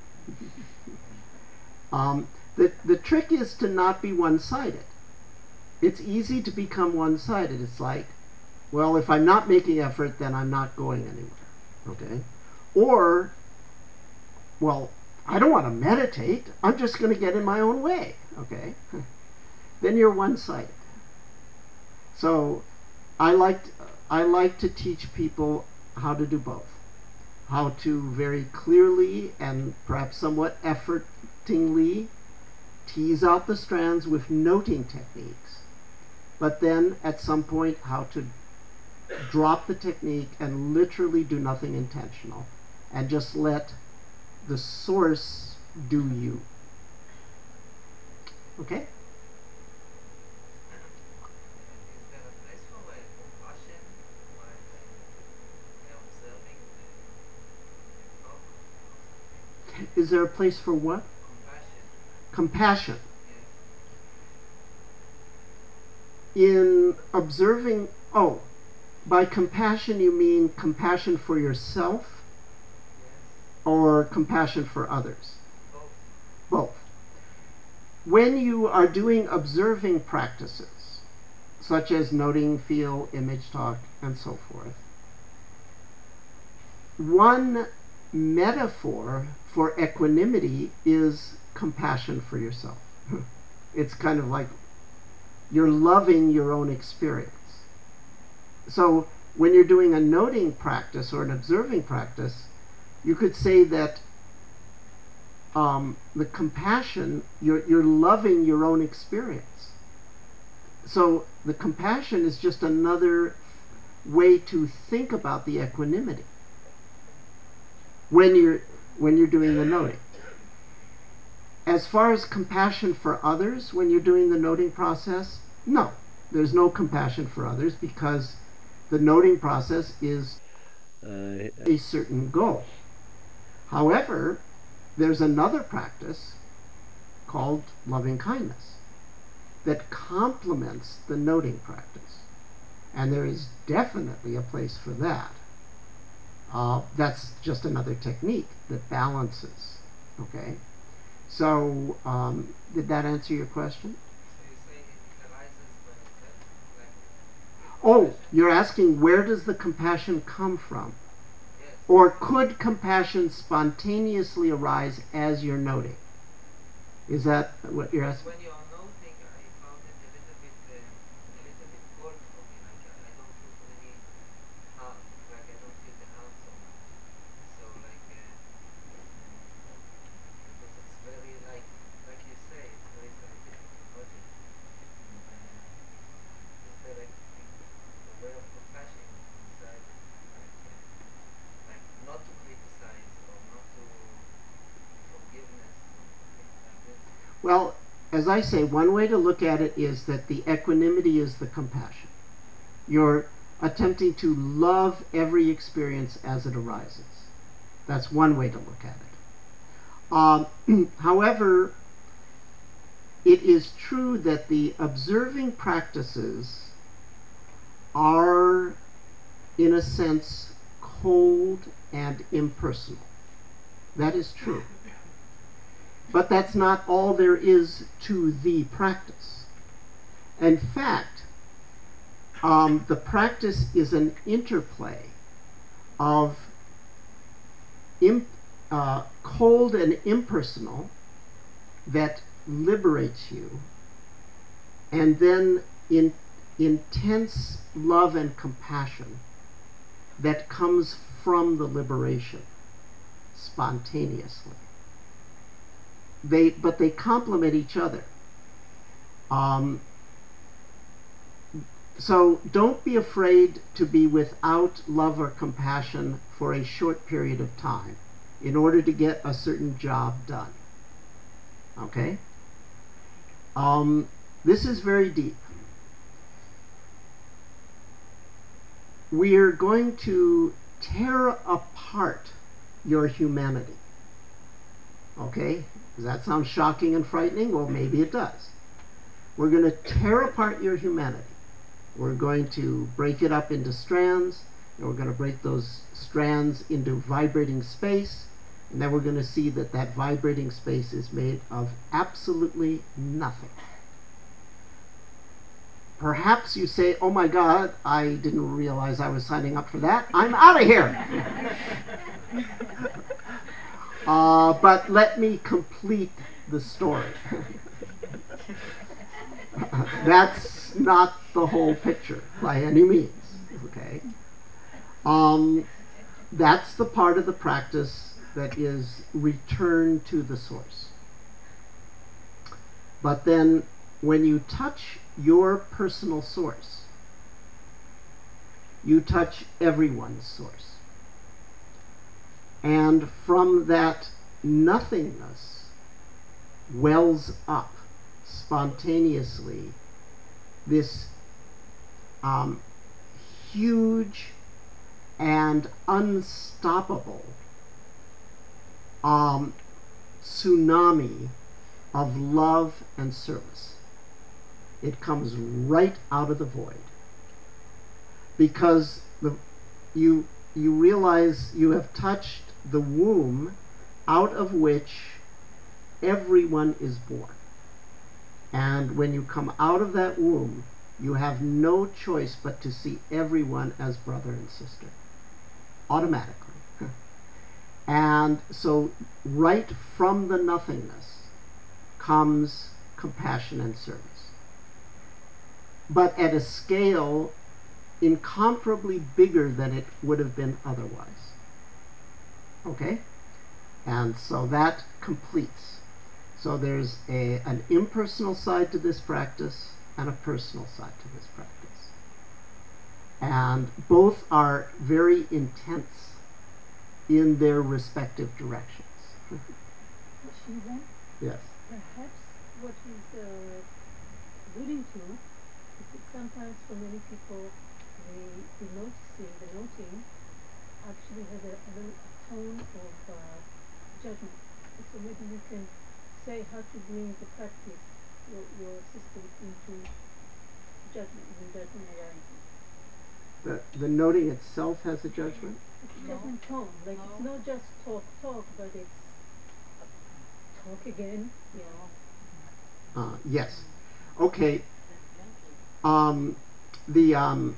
um, the, the trick is to not be one-sided. It's easy to become one-sided. It's like, Well, if I'm not making effort, then I'm not going anywhere. Okay? Or, well, I don't want to meditate. I'm just going to get in my own way. Okay? Then you're one-sided. So I like I like to teach people how to do both. How to very clearly and perhaps somewhat effortingly tease out the strands with noting techniques, but then at some point how to drop the technique and literally do nothing intentional and just let the source do you. Okay? Is there a place for uh, compassion while uh, observing the, the talk or something? Is there a place for what? Compassion. Compassion. Yes. In observing, oh, by compassion you mean compassion for yourself Yes. or compassion for others? Both. Both. When you are doing observing practices, such as noting, feel, image, talk, and so forth, one metaphor for equanimity is compassion for yourself. It's kind of like you're loving your own experience. So when you're doing a noting practice or an observing practice, you could say that um, the compassion, you're, you're loving your own experience. So the compassion is just another way to think about the equanimity when you're when you're doing the noting. As far as compassion for others when you're doing the noting process, no. There's no compassion for others because the noting process is uh, a certain goal. However, there's another practice called loving kindness that complements the noting practice. And there is definitely a place for that. Uh, that's just another technique that balances. Okay? So, um, did that answer your question? So you say it, it arises by itself, like the Oh, compassion? you're asking where does the compassion come from? Yes. Or could compassion spontaneously arise as you're noting? Is that what you're Because asking? when you are noting, I found it a little bit, um, a little bit cold for me. Like I, I don't put any heart. Like I don't feel the heart so much. So like, uh, um, because it's very like, like you say, it's very scientific and logic. And uh, is there a, a, a way of compassion inside it, like, uh, like not to criticize or not to forgiveness or things like this? Well, as I say, one way to look at it is that the equanimity is the compassion. You're attempting to love every experience as it arises. That's one way to look at it. Um, however, it is true that the observing practices are, in a sense, cold and impersonal. That is true. But that's not all there is to the practice. In fact, um, the practice is an interplay of imp, uh, cold and impersonal that liberates you, and then in intense love and compassion that comes from the liberation spontaneously. They, but they complement each other. Um, so don't be afraid to be without love or compassion for a short period of time in order to get a certain job done. Okay? Um, this is very deep. We're going to tear apart your humanity. Okay? Does that sound shocking and frightening? Well, maybe it does. We're going to tear apart your humanity. We're going to break it up into strands, and we're going to break those strands into vibrating space, and then we're going to see that that vibrating space is made of absolutely nothing. perhaps you say, oh my God, I didn't realize I was signing up for that. I'm out of here. uh, but let me complete the story. That's not the whole picture by any means. Okay. Um, that's the part of the practice that is return to the source. But then when you touch your personal source, you touch everyone's source. And from that nothingness wells up spontaneously this um, huge and unstoppable um, tsunami of love and service. It comes right out of the void because the, you you realize you have touched the womb out of which everyone is born. And when you come out of that womb, you have no choice but to see everyone as brother and sister, automatically. And so right from the nothingness comes compassion and service, but at a scale incomparably bigger than it would have been otherwise. Okay? And so that completes. So there's a, an impersonal side to this practice and a personal side to this practice. And both are very intense in their respective directions. Shiva, Yes. perhaps what he's uh, alluding to is that sometimes for many people the, the noticing, the noting actually has a, a little a tone of uh, judgment. And so maybe you can say how to bring the practice, your, your system into judgment, when judgment arises. The, the noting itself has a judgment? It's a No. judgment tone. Like No. it's not just talk, talk, but it's talk again. Yeah. Uh, yes. Okay. Um, the um,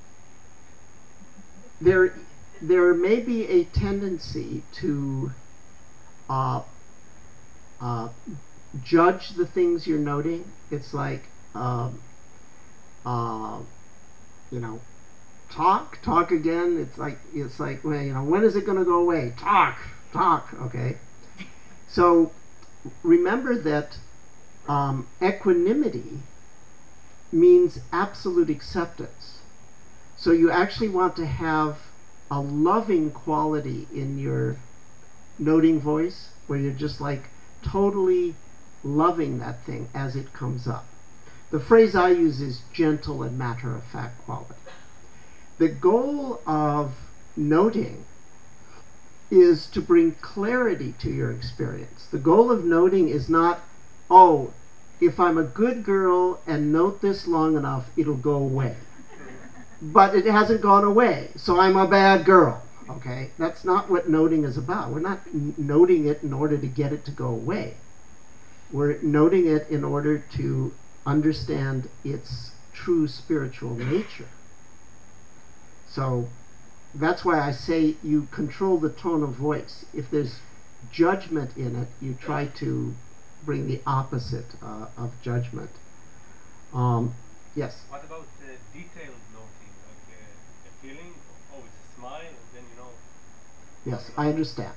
there there may be a tendency to uh, uh, judge the things you're noting. It's like um, uh, you know, talk, talk again. It's like it's like well, you know, when is it going to go away? Talk, talk. Okay. So remember that um, equanimity means absolute acceptance. So you actually want to have a loving quality in your noting voice where you're just like totally loving that thing as it comes up. The phrase I use is gentle and matter of fact quality. The goal of noting is to bring clarity to your experience. The goal of noting is not, oh, if I'm a good girl and note this long enough, it'll go away. But it hasn't gone away, so I'm a bad girl. Okay? That's not what noting is about. We're not n- noting it in order to get it to go away. We're noting it in order to understand its true spiritual nature. So that's why I say you control the tone of voice. If there's judgment in it, you try to bring the opposite uh, of judgment. Um, yes? What about uh, detailed noting, like uh, a feeling? Oh, it's a smile, and then you know. Yes, you I know. understand.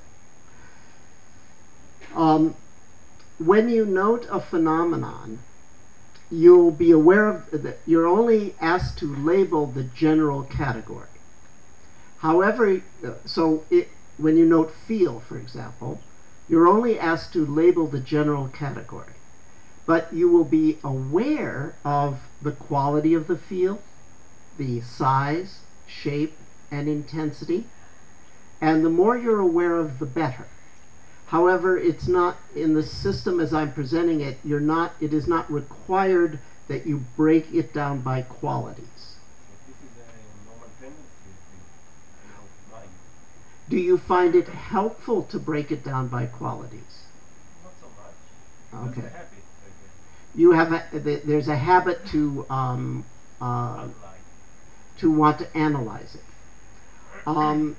Um, when you note a phenomenon, you'll be aware of that you're only asked to label the general category. However, uh, so it, when you note feel, for example, you're only asked to label the general category. But you will be aware of the quality of the feel, the size, shape, and intensity. And the more you're aware of, the better. However, it's not in the system as I'm presenting it, you're not, it is not required that you break it down by qualities. But this is a normal tendency, I think, in our mind. Do you find it helpful to break it down by qualities? Not so much. Okay. Just a habit, I guess. You have a, there's a habit to um, uh, Analyze. to want to analyze it. Um,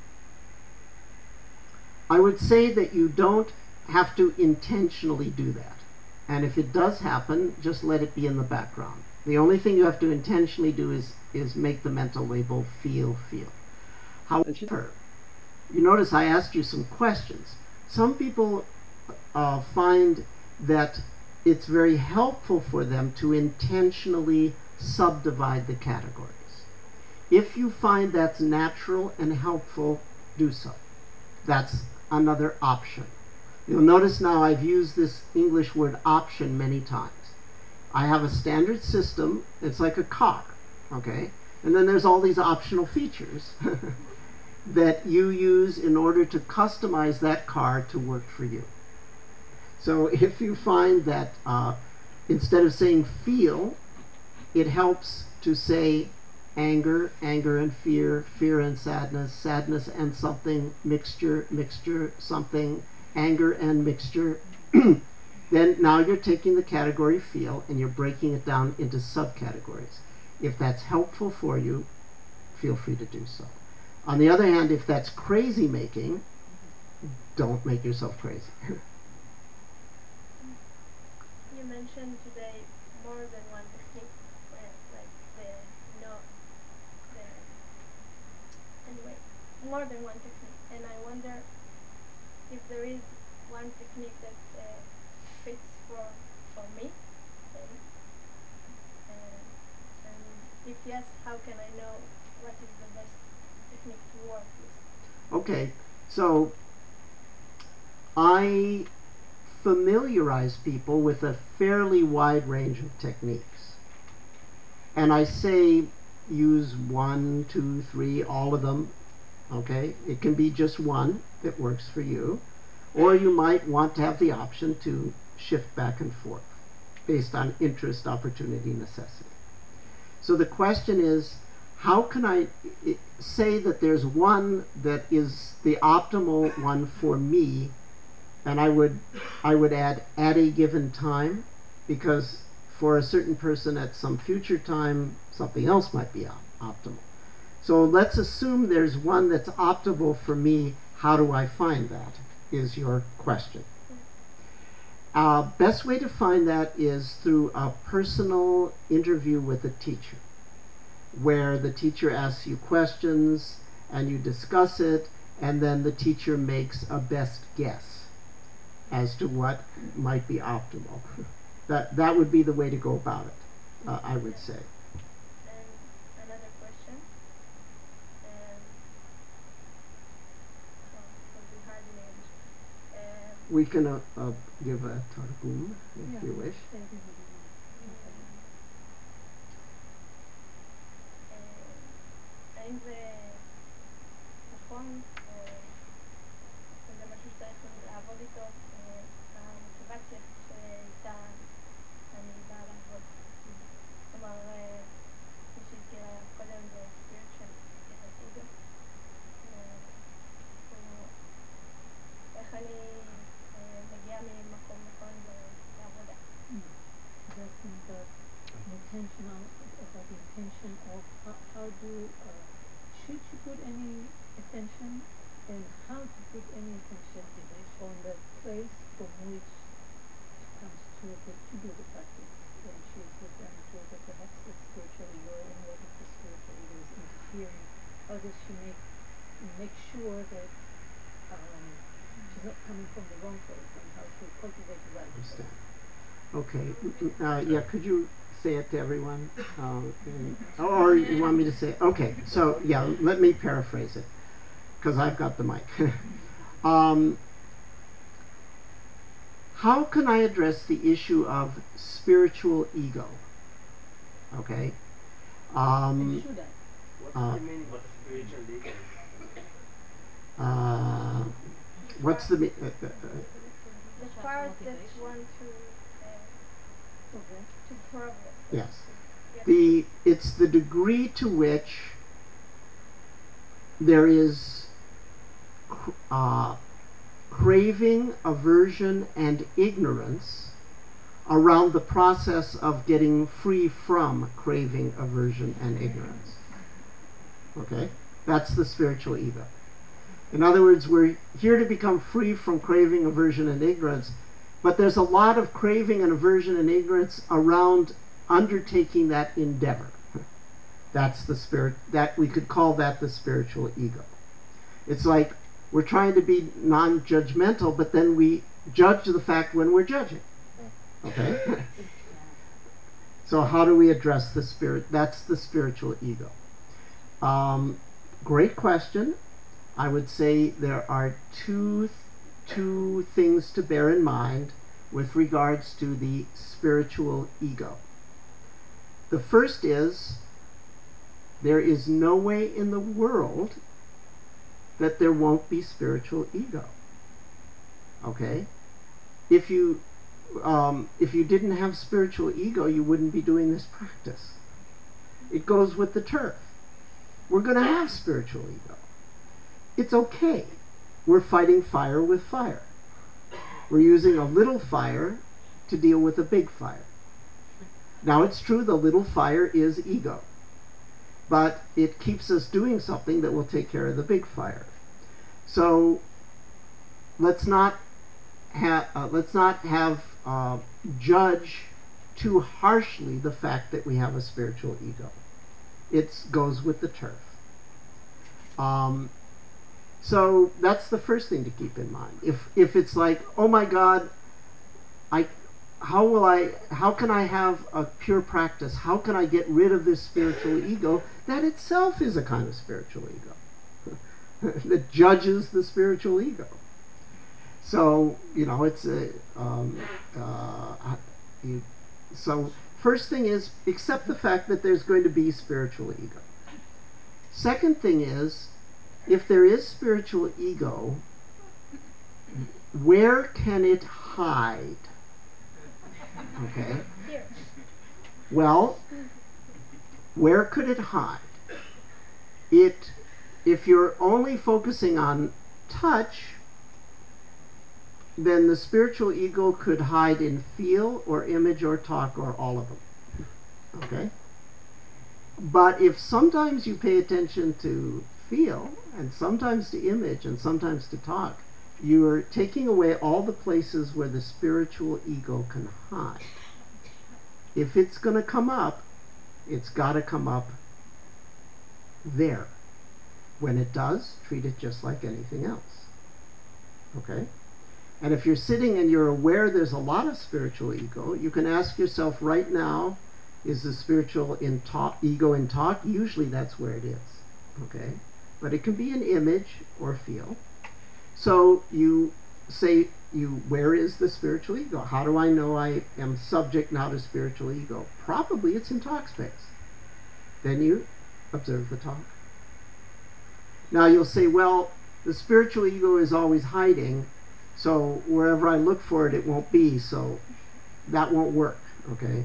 I would say that you don't have to intentionally do that. And if it does happen, just let it be in the background. The only thing you have to intentionally do is, is make the mental label feel, feel. However, you notice I asked you some questions. Some people uh, find that it's very helpful for them to intentionally subdivide the categories. If you find that's natural and helpful, do so. That's another option. You'll notice now I've used this English word option many times. I have a standard system, it's like a car, okay? And then there's all these optional features that you use in order to customize that car to work for you. So if you find that uh, instead of saying feel, it helps to say anger, anger and fear, fear and sadness, sadness and something, mixture, mixture, something, anger and mixture, then now you're taking the category feel and you're breaking it down into subcategories. If that's helpful for you, feel free to do so. On the other hand, if that's crazy making, don't make yourself crazy. You mentioned today more than one technique, uh, like the no, the anyway, more than one technique, and I wonder if there is one technique that uh, fits for for me, and uh, and if yes, how can I know what is the best technique to work with? Okay, so I familiarize people with a fairly wide range of techniques. And I say use one, two, three, all of them, okay? It can be just one that works for you. Or you might want to have the option to shift back and forth based on interest, opportunity, necessity. So the question is, how can I say that there's one that is the optimal one for me, and I would I would add at a given time, because for a certain person at some future time something else might be op optimal. So let's assume there's one that's optimal for me. How do I find that is your question. Uh, best way to find that is through a personal interview with a teacher, where the teacher asks you questions and you discuss it, and then the teacher makes a best guess as to what might be optimal. That, that would be the way to go about it, uh, I would say. And another question, um, well, it will be hard in English. Um, We can uh, uh, give a targum if Yeah, you wish. say it in Hebrew. אה, האם זה נכון, או אם זה משהו שצריך לעבוד איתו, אה, המוטיבציה שאיתה אני באה לעבוד. כלומר, אה, כפי שהזכירה קודם זה spiritual ego. אה, או איך אני אה, מגיעה ממקום נכון לעבודה. Addressing the intentional, about the intention of how, how do, uh, should you put any attention and how to put any attention on the place from which it comes to the, to do the practice. When she's referring to the perhaps the spiritual ego, and what if the spiritual ego is interfering? How does she make make sure that um, she's not coming from the wrong place, and how to cultivate the right place? Okay, uh, yeah, could you say it to everyone? Uh, and, or you want me to say it? Okay, so yeah, let me paraphrase it, because I've got the mic. um, how can I address the issue of spiritual ego? Okay. Um, and should I? What's uh, the meaning of spiritual ego? uh, what's the... Uh, uh, uh, The part that want to uh, Progress. to progress. yes. To get The, it's the degree to which there is uh, craving, aversion, and ignorance around the process of getting free from craving, aversion, and ignorance. Okay? That's the spiritual ego. In other words, we're here to become free from craving, aversion, and ignorance, but there's a lot of craving and aversion and ignorance around undertaking that endeavor. That's the spirit, that we could call that the spiritual ego. It's like we're trying to be non-judgmental, but then we judge the fact when we're judging. Okay? So how do we address the spirit? That's the spiritual ego. Um, great question. I would say there are two, two things to bear in mind with regards to the spiritual ego. The first is, there is no way in the world that there won't be spiritual ego. Okay? If you um, if you didn't have spiritual ego, you wouldn't be doing this practice. It goes with the turf. We're going to have spiritual ego. It's okay. We're fighting fire with fire. We're using a little fire to deal with a big fire. Now, it's true the little fire is ego, but it keeps us doing something that will take care of the big fire. So let's not have uh, let's not have uh, judge too harshly the fact that we have a spiritual ego. It goes with the turf. Um, so that's the first thing to keep in mind. If if it's like, oh my God, I how will I how can I have a pure practice? How can I get rid of this spiritual ego? That itself is a kind of spiritual ego that judges the spiritual ego. So, you know, it's a um, uh, you, so first thing is accept the fact that there's going to be spiritual ego. Second thing is, if there is spiritual ego, where can it hide? Okay. Here. Well, where could it hide? It, if you're only focusing on touch, then the spiritual ego could hide in feel or image or talk or all of them. Okay? But if sometimes you pay attention to feel and sometimes to image and sometimes to talk, you're taking away all the places where the spiritual ego can hide. If it's going to come up, it's got to come up there. When it does, treat it just like anything else. Okay? And if you're sitting and you're aware there's a lot of spiritual ego, you can ask yourself right now, is the spiritual in talk, ego in talk? Usually that's where it is. Okay? But it can be an image or feel. So you say, you, where is the spiritual ego? How do I know I am subject now to spiritual ego? Probably it's in talk space. Then you observe the talk. Now you'll say, well, the spiritual ego is always hiding, so wherever I look for it, it won't be, so that won't work, okay?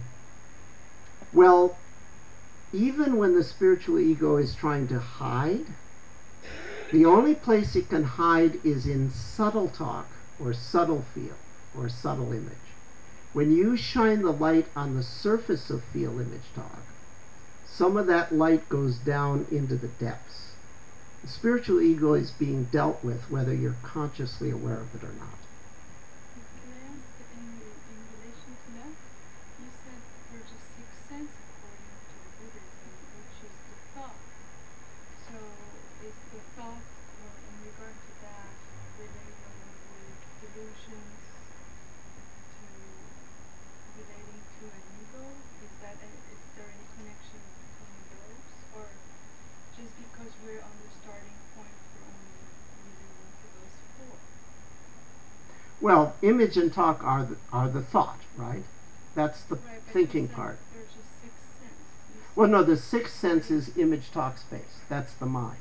Well, even when the spiritual ego is trying to hide, the only place it can hide is in subtle talk, or subtle feel, or subtle image. When you shine the light on the surface of feel, image, talk, some of that light goes down into the depths. The spiritual ego is being dealt with whether you're consciously aware of it or not. Can I ask in, in relation to that? You said there's a sixth sense according to Buddhism, which is the thought. So is the thought, or in regard to that, relating with delusions to relating to an ego? Is that a, is there any connection between those, or just because we're on the starting point, we're only relating to those four? Well, image and talk are the, are the thought, right? That's the Right, but thinking you said part. there's a sixth sense. You Well, said no, the sixth sense starting- is image talk space. That's the mind.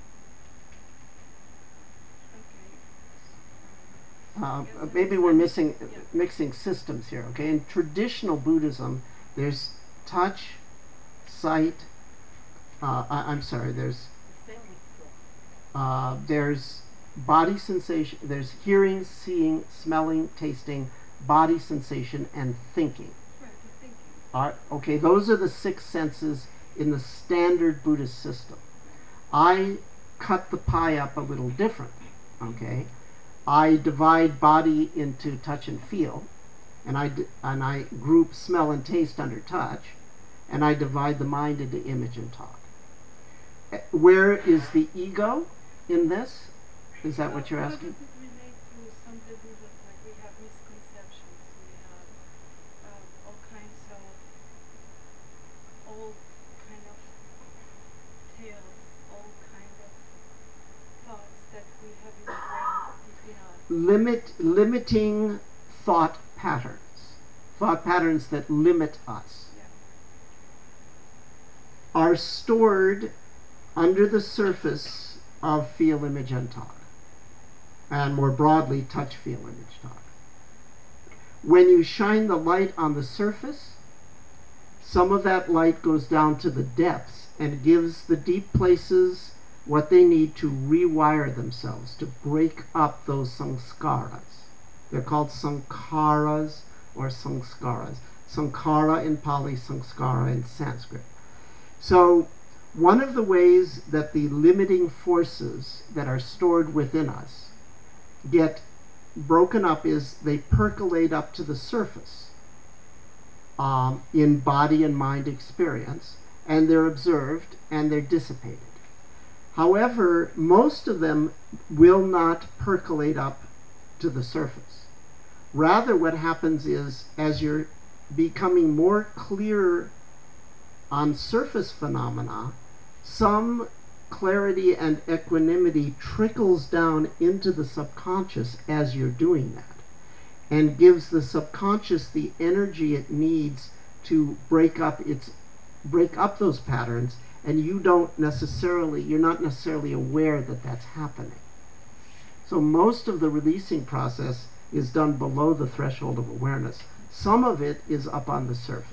Okay. Um, Uh, I guess maybe I'm- we're I'm- missing, yeah. mixing systems here, okay? In traditional Buddhism, there's touch, sight, uh, I, I'm sorry, there's uh, there's body sensation, there's hearing, seeing, smelling, tasting, body sensation, and thinking. Right, the thinking. Are, okay, those are the six senses in the standard Buddhist system. I cut the pie up a little different, okay? I divide body into touch and feel, and I, d- and I group smell and taste under touch, and I divide the mind into image and talk. Eh, Where is the ego in this? Is that what you're How asking? does it relate to some delusions? Like we have misconceptions, we have um, all kinds of old kind of tales, old kind of thoughts that we have ingrained deep in us. Limit, limiting thought patterns. Thought patterns that limit us Yeah. are stored under the surface of feel, image, and talk. And more broadly, touch, feel, image, talk. When you shine the light on the surface, some of that light goes down to the depths and gives the deep places what they need to rewire themselves, to break up those sanskaras. They're called sankharas or sanskaras. Sankhara in Pali, sanskara in Sanskrit. So, one of the ways that the limiting forces that are stored within us get broken up is they percolate up to the surface um, in body and mind experience, and they're observed and they're dissipated. However, most of them will not percolate up to the surface. Rather, what happens is as you're becoming more clear on surface phenomena, some clarity and equanimity trickles down into the subconscious as you're doing that and gives the subconscious the energy it needs to break up its break up those patterns, and you don't necessarily you're not necessarily aware that that's happening. So most of the releasing process is done below the threshold of awareness. Some of it is up on the surface.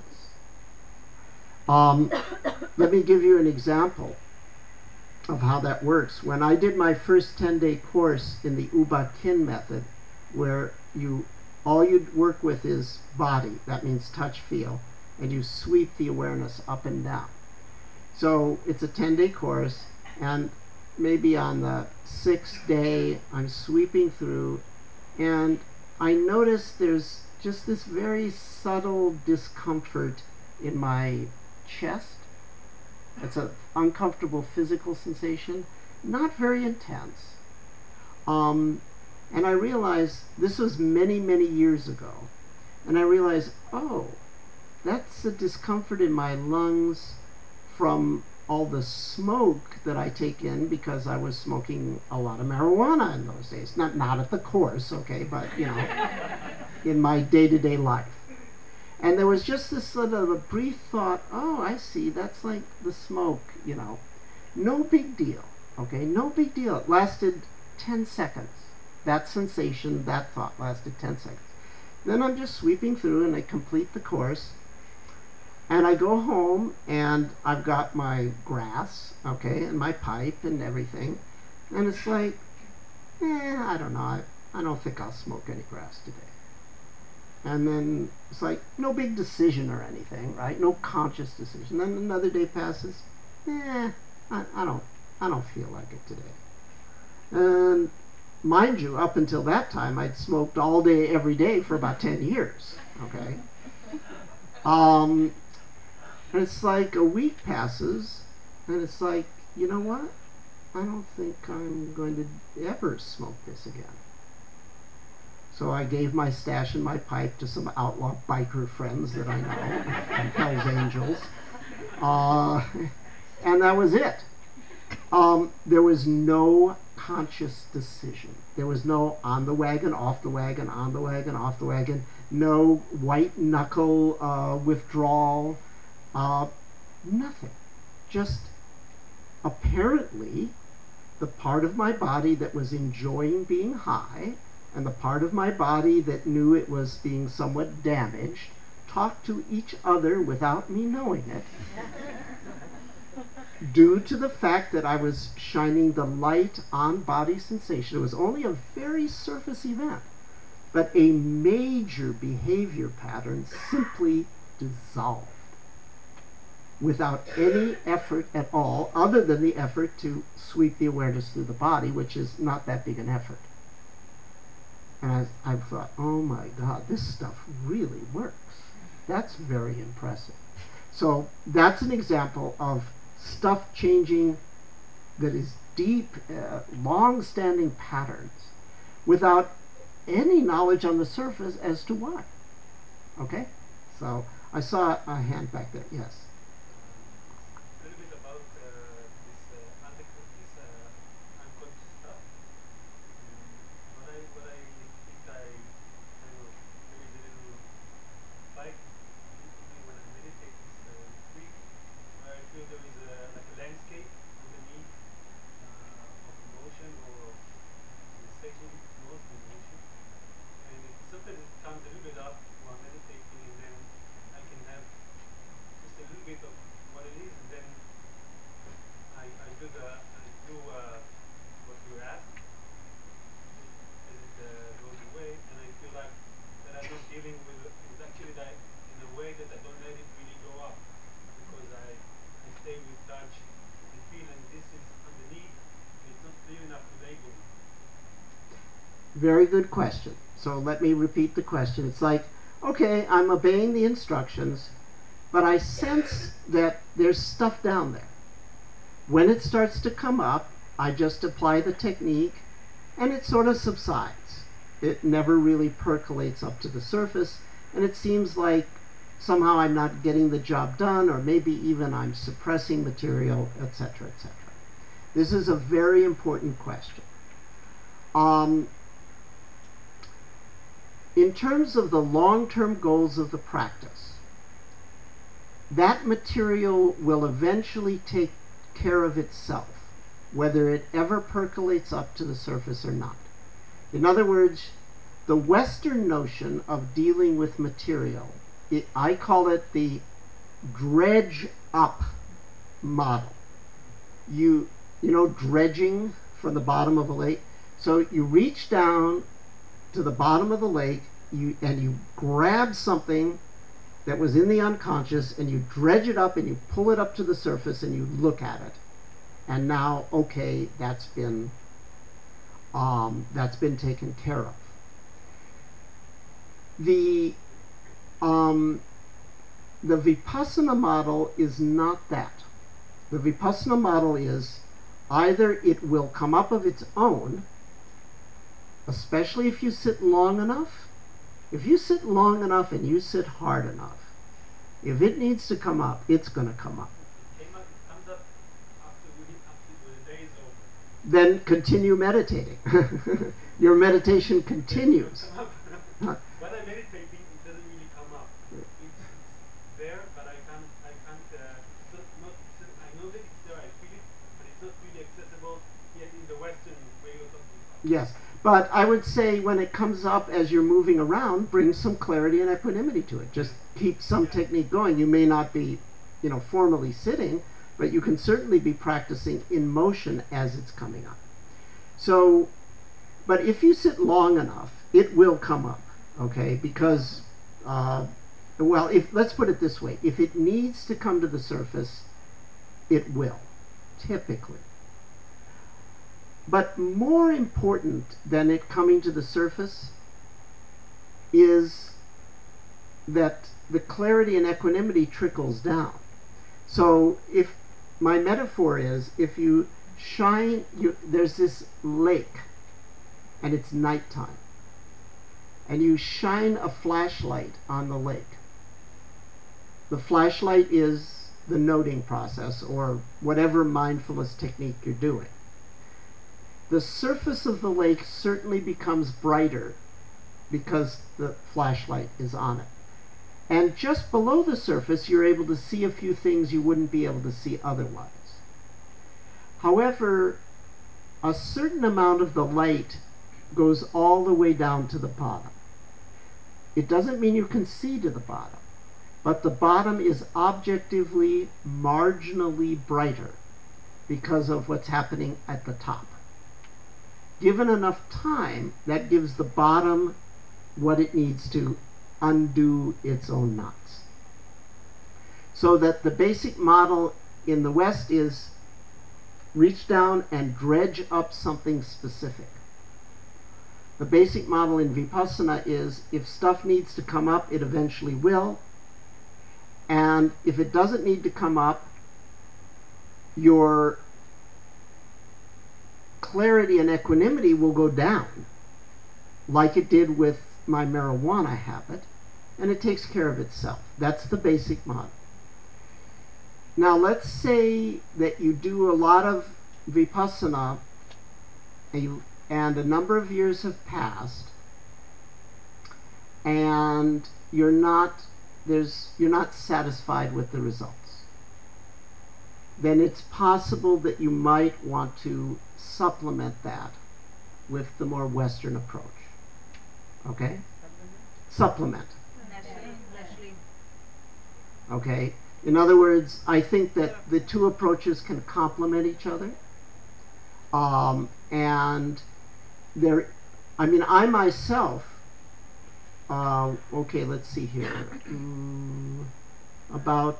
Um, let me give you an example of how that works. When I did my first ten-day course in the Uba Kin method, where you all you work with is body, that means touch, feel, and you sweep the awareness up and down. So it's a ten-day course, and maybe on the sixth day, I'm sweeping through, and I notice there's just this very subtle discomfort in my chest. It's an uncomfortable physical sensation, not very intense. Um, and I realized this was many, many years ago. And I realized, oh, that's a discomfort in my lungs from all the smoke that I take in because I was smoking a lot of marijuana in those days. Not, not at the course, okay, but, you know, in my day-to-day life. And there was just this sort of a brief thought, oh, I see, that's like the smoke, you know. No big deal, okay, no big deal. It lasted ten seconds. That sensation, that thought lasted ten seconds. Then I'm just sweeping through and I complete the course. And I go home and I've got my grass, okay, and my pipe and everything. And it's like, eh, I don't know, I, I don't think I'll smoke any grass today. And then it's like, no big decision or anything, right? No conscious decision. Then another day passes. Eh, I, I don't, I don't feel like it today. And mind you, up until that time, I'd smoked all day, every day for about ten years. Okay. Um, and it's like a week passes, and it's like, you know what? I don't think I'm going to ever smoke this again. So I gave my stash and my pipe to some outlaw biker friends that I know, from Hell's Angels. Uh, and that was it. Um, there was no conscious decision. There was no on the wagon, off the wagon, on the wagon, off the wagon. No white knuckle uh, withdrawal. Uh, nothing. Just apparently the part of my body that was enjoying being high and the part of my body that knew it was being somewhat damaged talked to each other without me knowing it due to the fact that I was shining the light on body sensation. It was only a very surface event, but a major behavior pattern simply dissolved without any effort at all, other than the effort to sweep the awareness through the body, which is not that big an effort. And I, I thought, oh my God, this stuff really works. That's very impressive. So that's an example of stuff changing that is deep, uh, long-standing patterns without any knowledge on the surface as to why. Okay? So I saw a hand back there. Yes. A little bit about uh, this uh, unconscious, this uh, unconscious stuff. Um, what I what I think I kind of maybe a little spike recently when I meditate this uh, this week, where I feel there is a, like a landscape underneath uh, of emotion or of sensation, mostly emotion, and it, sometimes it comes a little bit up while meditating, and then I can have just a little bit of what it is, and then I, I do the I do uh, what you asked as it uh, goes away, and I feel like that I'm not dealing with with actually that in a way that I don't let it really go up, because I I stay with touch and feel, and this is underneath, and it's not clear enough to label it. Very good question. So let me repeat the question. It's like, okay, I'm obeying the instructions, but I sense that there's stuff down there. When it starts to come up, I just apply the technique and it sort of subsides. It never really percolates up to the surface, and it seems like somehow I'm not getting the job done, or maybe even I'm suppressing material, et cetera, et cetera. This is a very important question. Um, in terms of the long-term goals of the practice, that material will eventually take care of itself, whether it ever percolates up to the surface or not. In other words, the Western notion of dealing with material, it, I call it the dredge up model. You, you know, dredging from the bottom of a lake. So you reach down to the bottom of the lake, you, and you grab something that was in the unconscious, and you dredge it up and you pull it up to the surface and you look at it. And now, okay, that's been um, that's been taken care of. The um, the Vipassana model is not that. The Vipassana model is either it will come up of its own, especially if you sit long enough. If you sit long enough and you sit hard enough, if it needs to come up, it's going to come up. It, came up, it comes up after we after the day is over. Then continue meditating. Your meditation continues. When I'm meditating, it doesn't really come up. It's, it's there, but I can't. I can't. Uh, it's not. Not. Access- I know that it's there. I feel it, but it's not really accessible yet in the Western way you're talking about. Yes, but I would say when it comes up as you're moving around, bring some clarity and equanimity to it. Just keep some Yeah. technique going. You may not be, you know, formally sitting, but you can certainly be practicing in motion as it's coming up. So, but if you sit long enough, it will come up, okay? Because, uh, well, if let's put it this way: if it needs to come to the surface, it will, typically. But more important than it coming to the surface is that the clarity and equanimity trickles down. So if my metaphor is, if you shine, you, there's this lake and it's nighttime, and you shine a flashlight on the lake. The flashlight is the noting process or whatever mindfulness technique you're doing. The surface of the lake certainly becomes brighter because the flashlight is on it. And just below the surface, you're able to see a few things you wouldn't be able to see otherwise. However, a certain amount of the light goes all the way down to the bottom. It doesn't mean you can see to the bottom, but the bottom is objectively marginally brighter because of what's happening at the top. Given enough time, that gives the bottom what it needs to undo its own knots. So that the basic model in the West is reach down and dredge up something specific. The basic model in Vipassana is if stuff needs to come up, it eventually will. And if it doesn't need to come up, your clarity and equanimity will go down, like it did with my marijuana habit, and it takes care of itself. That's the basic model. Now, let's say that you do a lot of Vipassana and, you, and a number of years have passed, and you're not, there's, you're not satisfied with the results. Then it's possible that you might want to supplement that with the more Western approach. Okay? Supplement. Okay? In other words, I think that the two approaches can complement each other. Um, and there, I mean, I myself, uh, okay, let's see here. Mm, about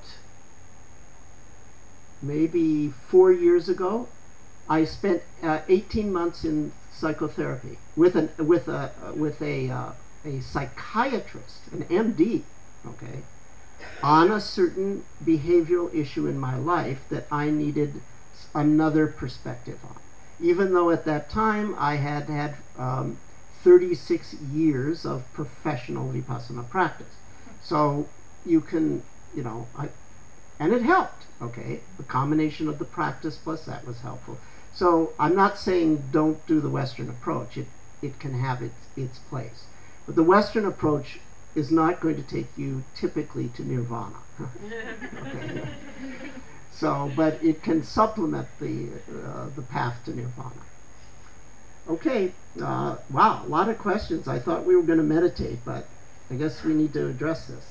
maybe four years ago, I spent uh, eighteen months in psychotherapy with an with a with a uh, a psychiatrist, an M D, okay, on a certain behavioral issue in my life that I needed another perspective on. Even though at that time I had had um, thirty-six years of professional Vipassana practice, so you can, you know, I, and it helped. Okay, the combination of the practice plus that was helpful. So I'm not saying don't do the Western approach. It it can have its its place, but the Western approach is not going to take you typically to nirvana. Okay. So, but it can supplement the uh, the path to nirvana. Okay. Uh, wow, a lot of questions. I thought we were going to meditate, but I guess we need to address this.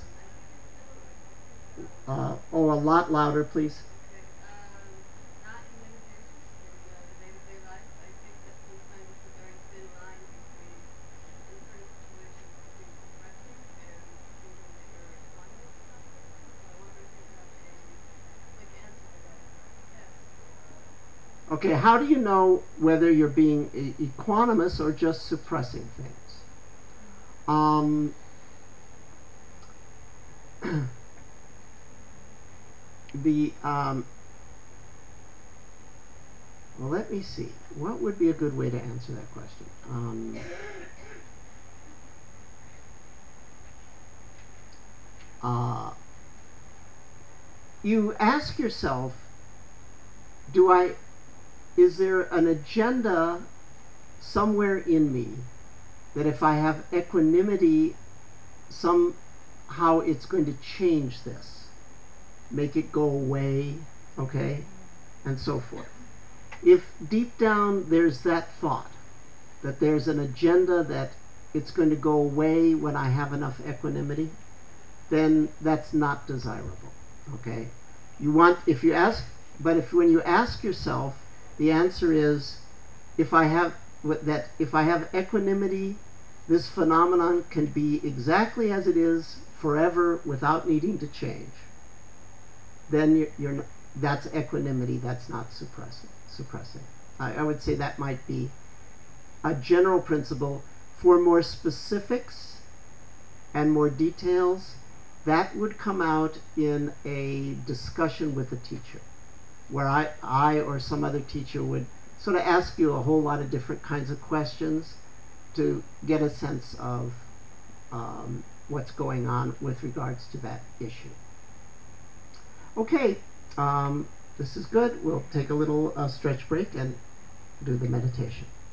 Uh, oh, a lot louder, please. Okay. Um, not in meditation, in uh, the day-to-day life. I think that sometimes it's a very thin line between, in certain situations, between suppressing and proving that you're equanimous about something. So I wonder if you have a quick answer to that. Yes. Okay, how do you know whether you're being e- equanimous or just suppressing things? Um, the um, well, let me see. What would be a good way to answer that question? Um, uh, you ask yourself, do I, is there an agenda somewhere in me that if I have equanimity, somehow it's going to change this, make it go away, okay, and so forth. If deep down there's that thought, that there's an agenda that it's going to go away when I have enough equanimity, then that's not desirable, okay? You want, if you ask, but if when you ask yourself, the answer is, if I have, that if I have equanimity, this phenomenon can be exactly as it is forever without needing to change, then you're, you're that's equanimity, that's not suppressing. suppressing. I, I would say that might be a general principle. For more specifics and more details, that would come out in a discussion with a teacher, where I, I or some other teacher would sort of ask you a whole lot of different kinds of questions to get a sense of um, what's going on with regards to that issue. Okay, um, this is good. We'll take a little uh, stretch break and do the meditation.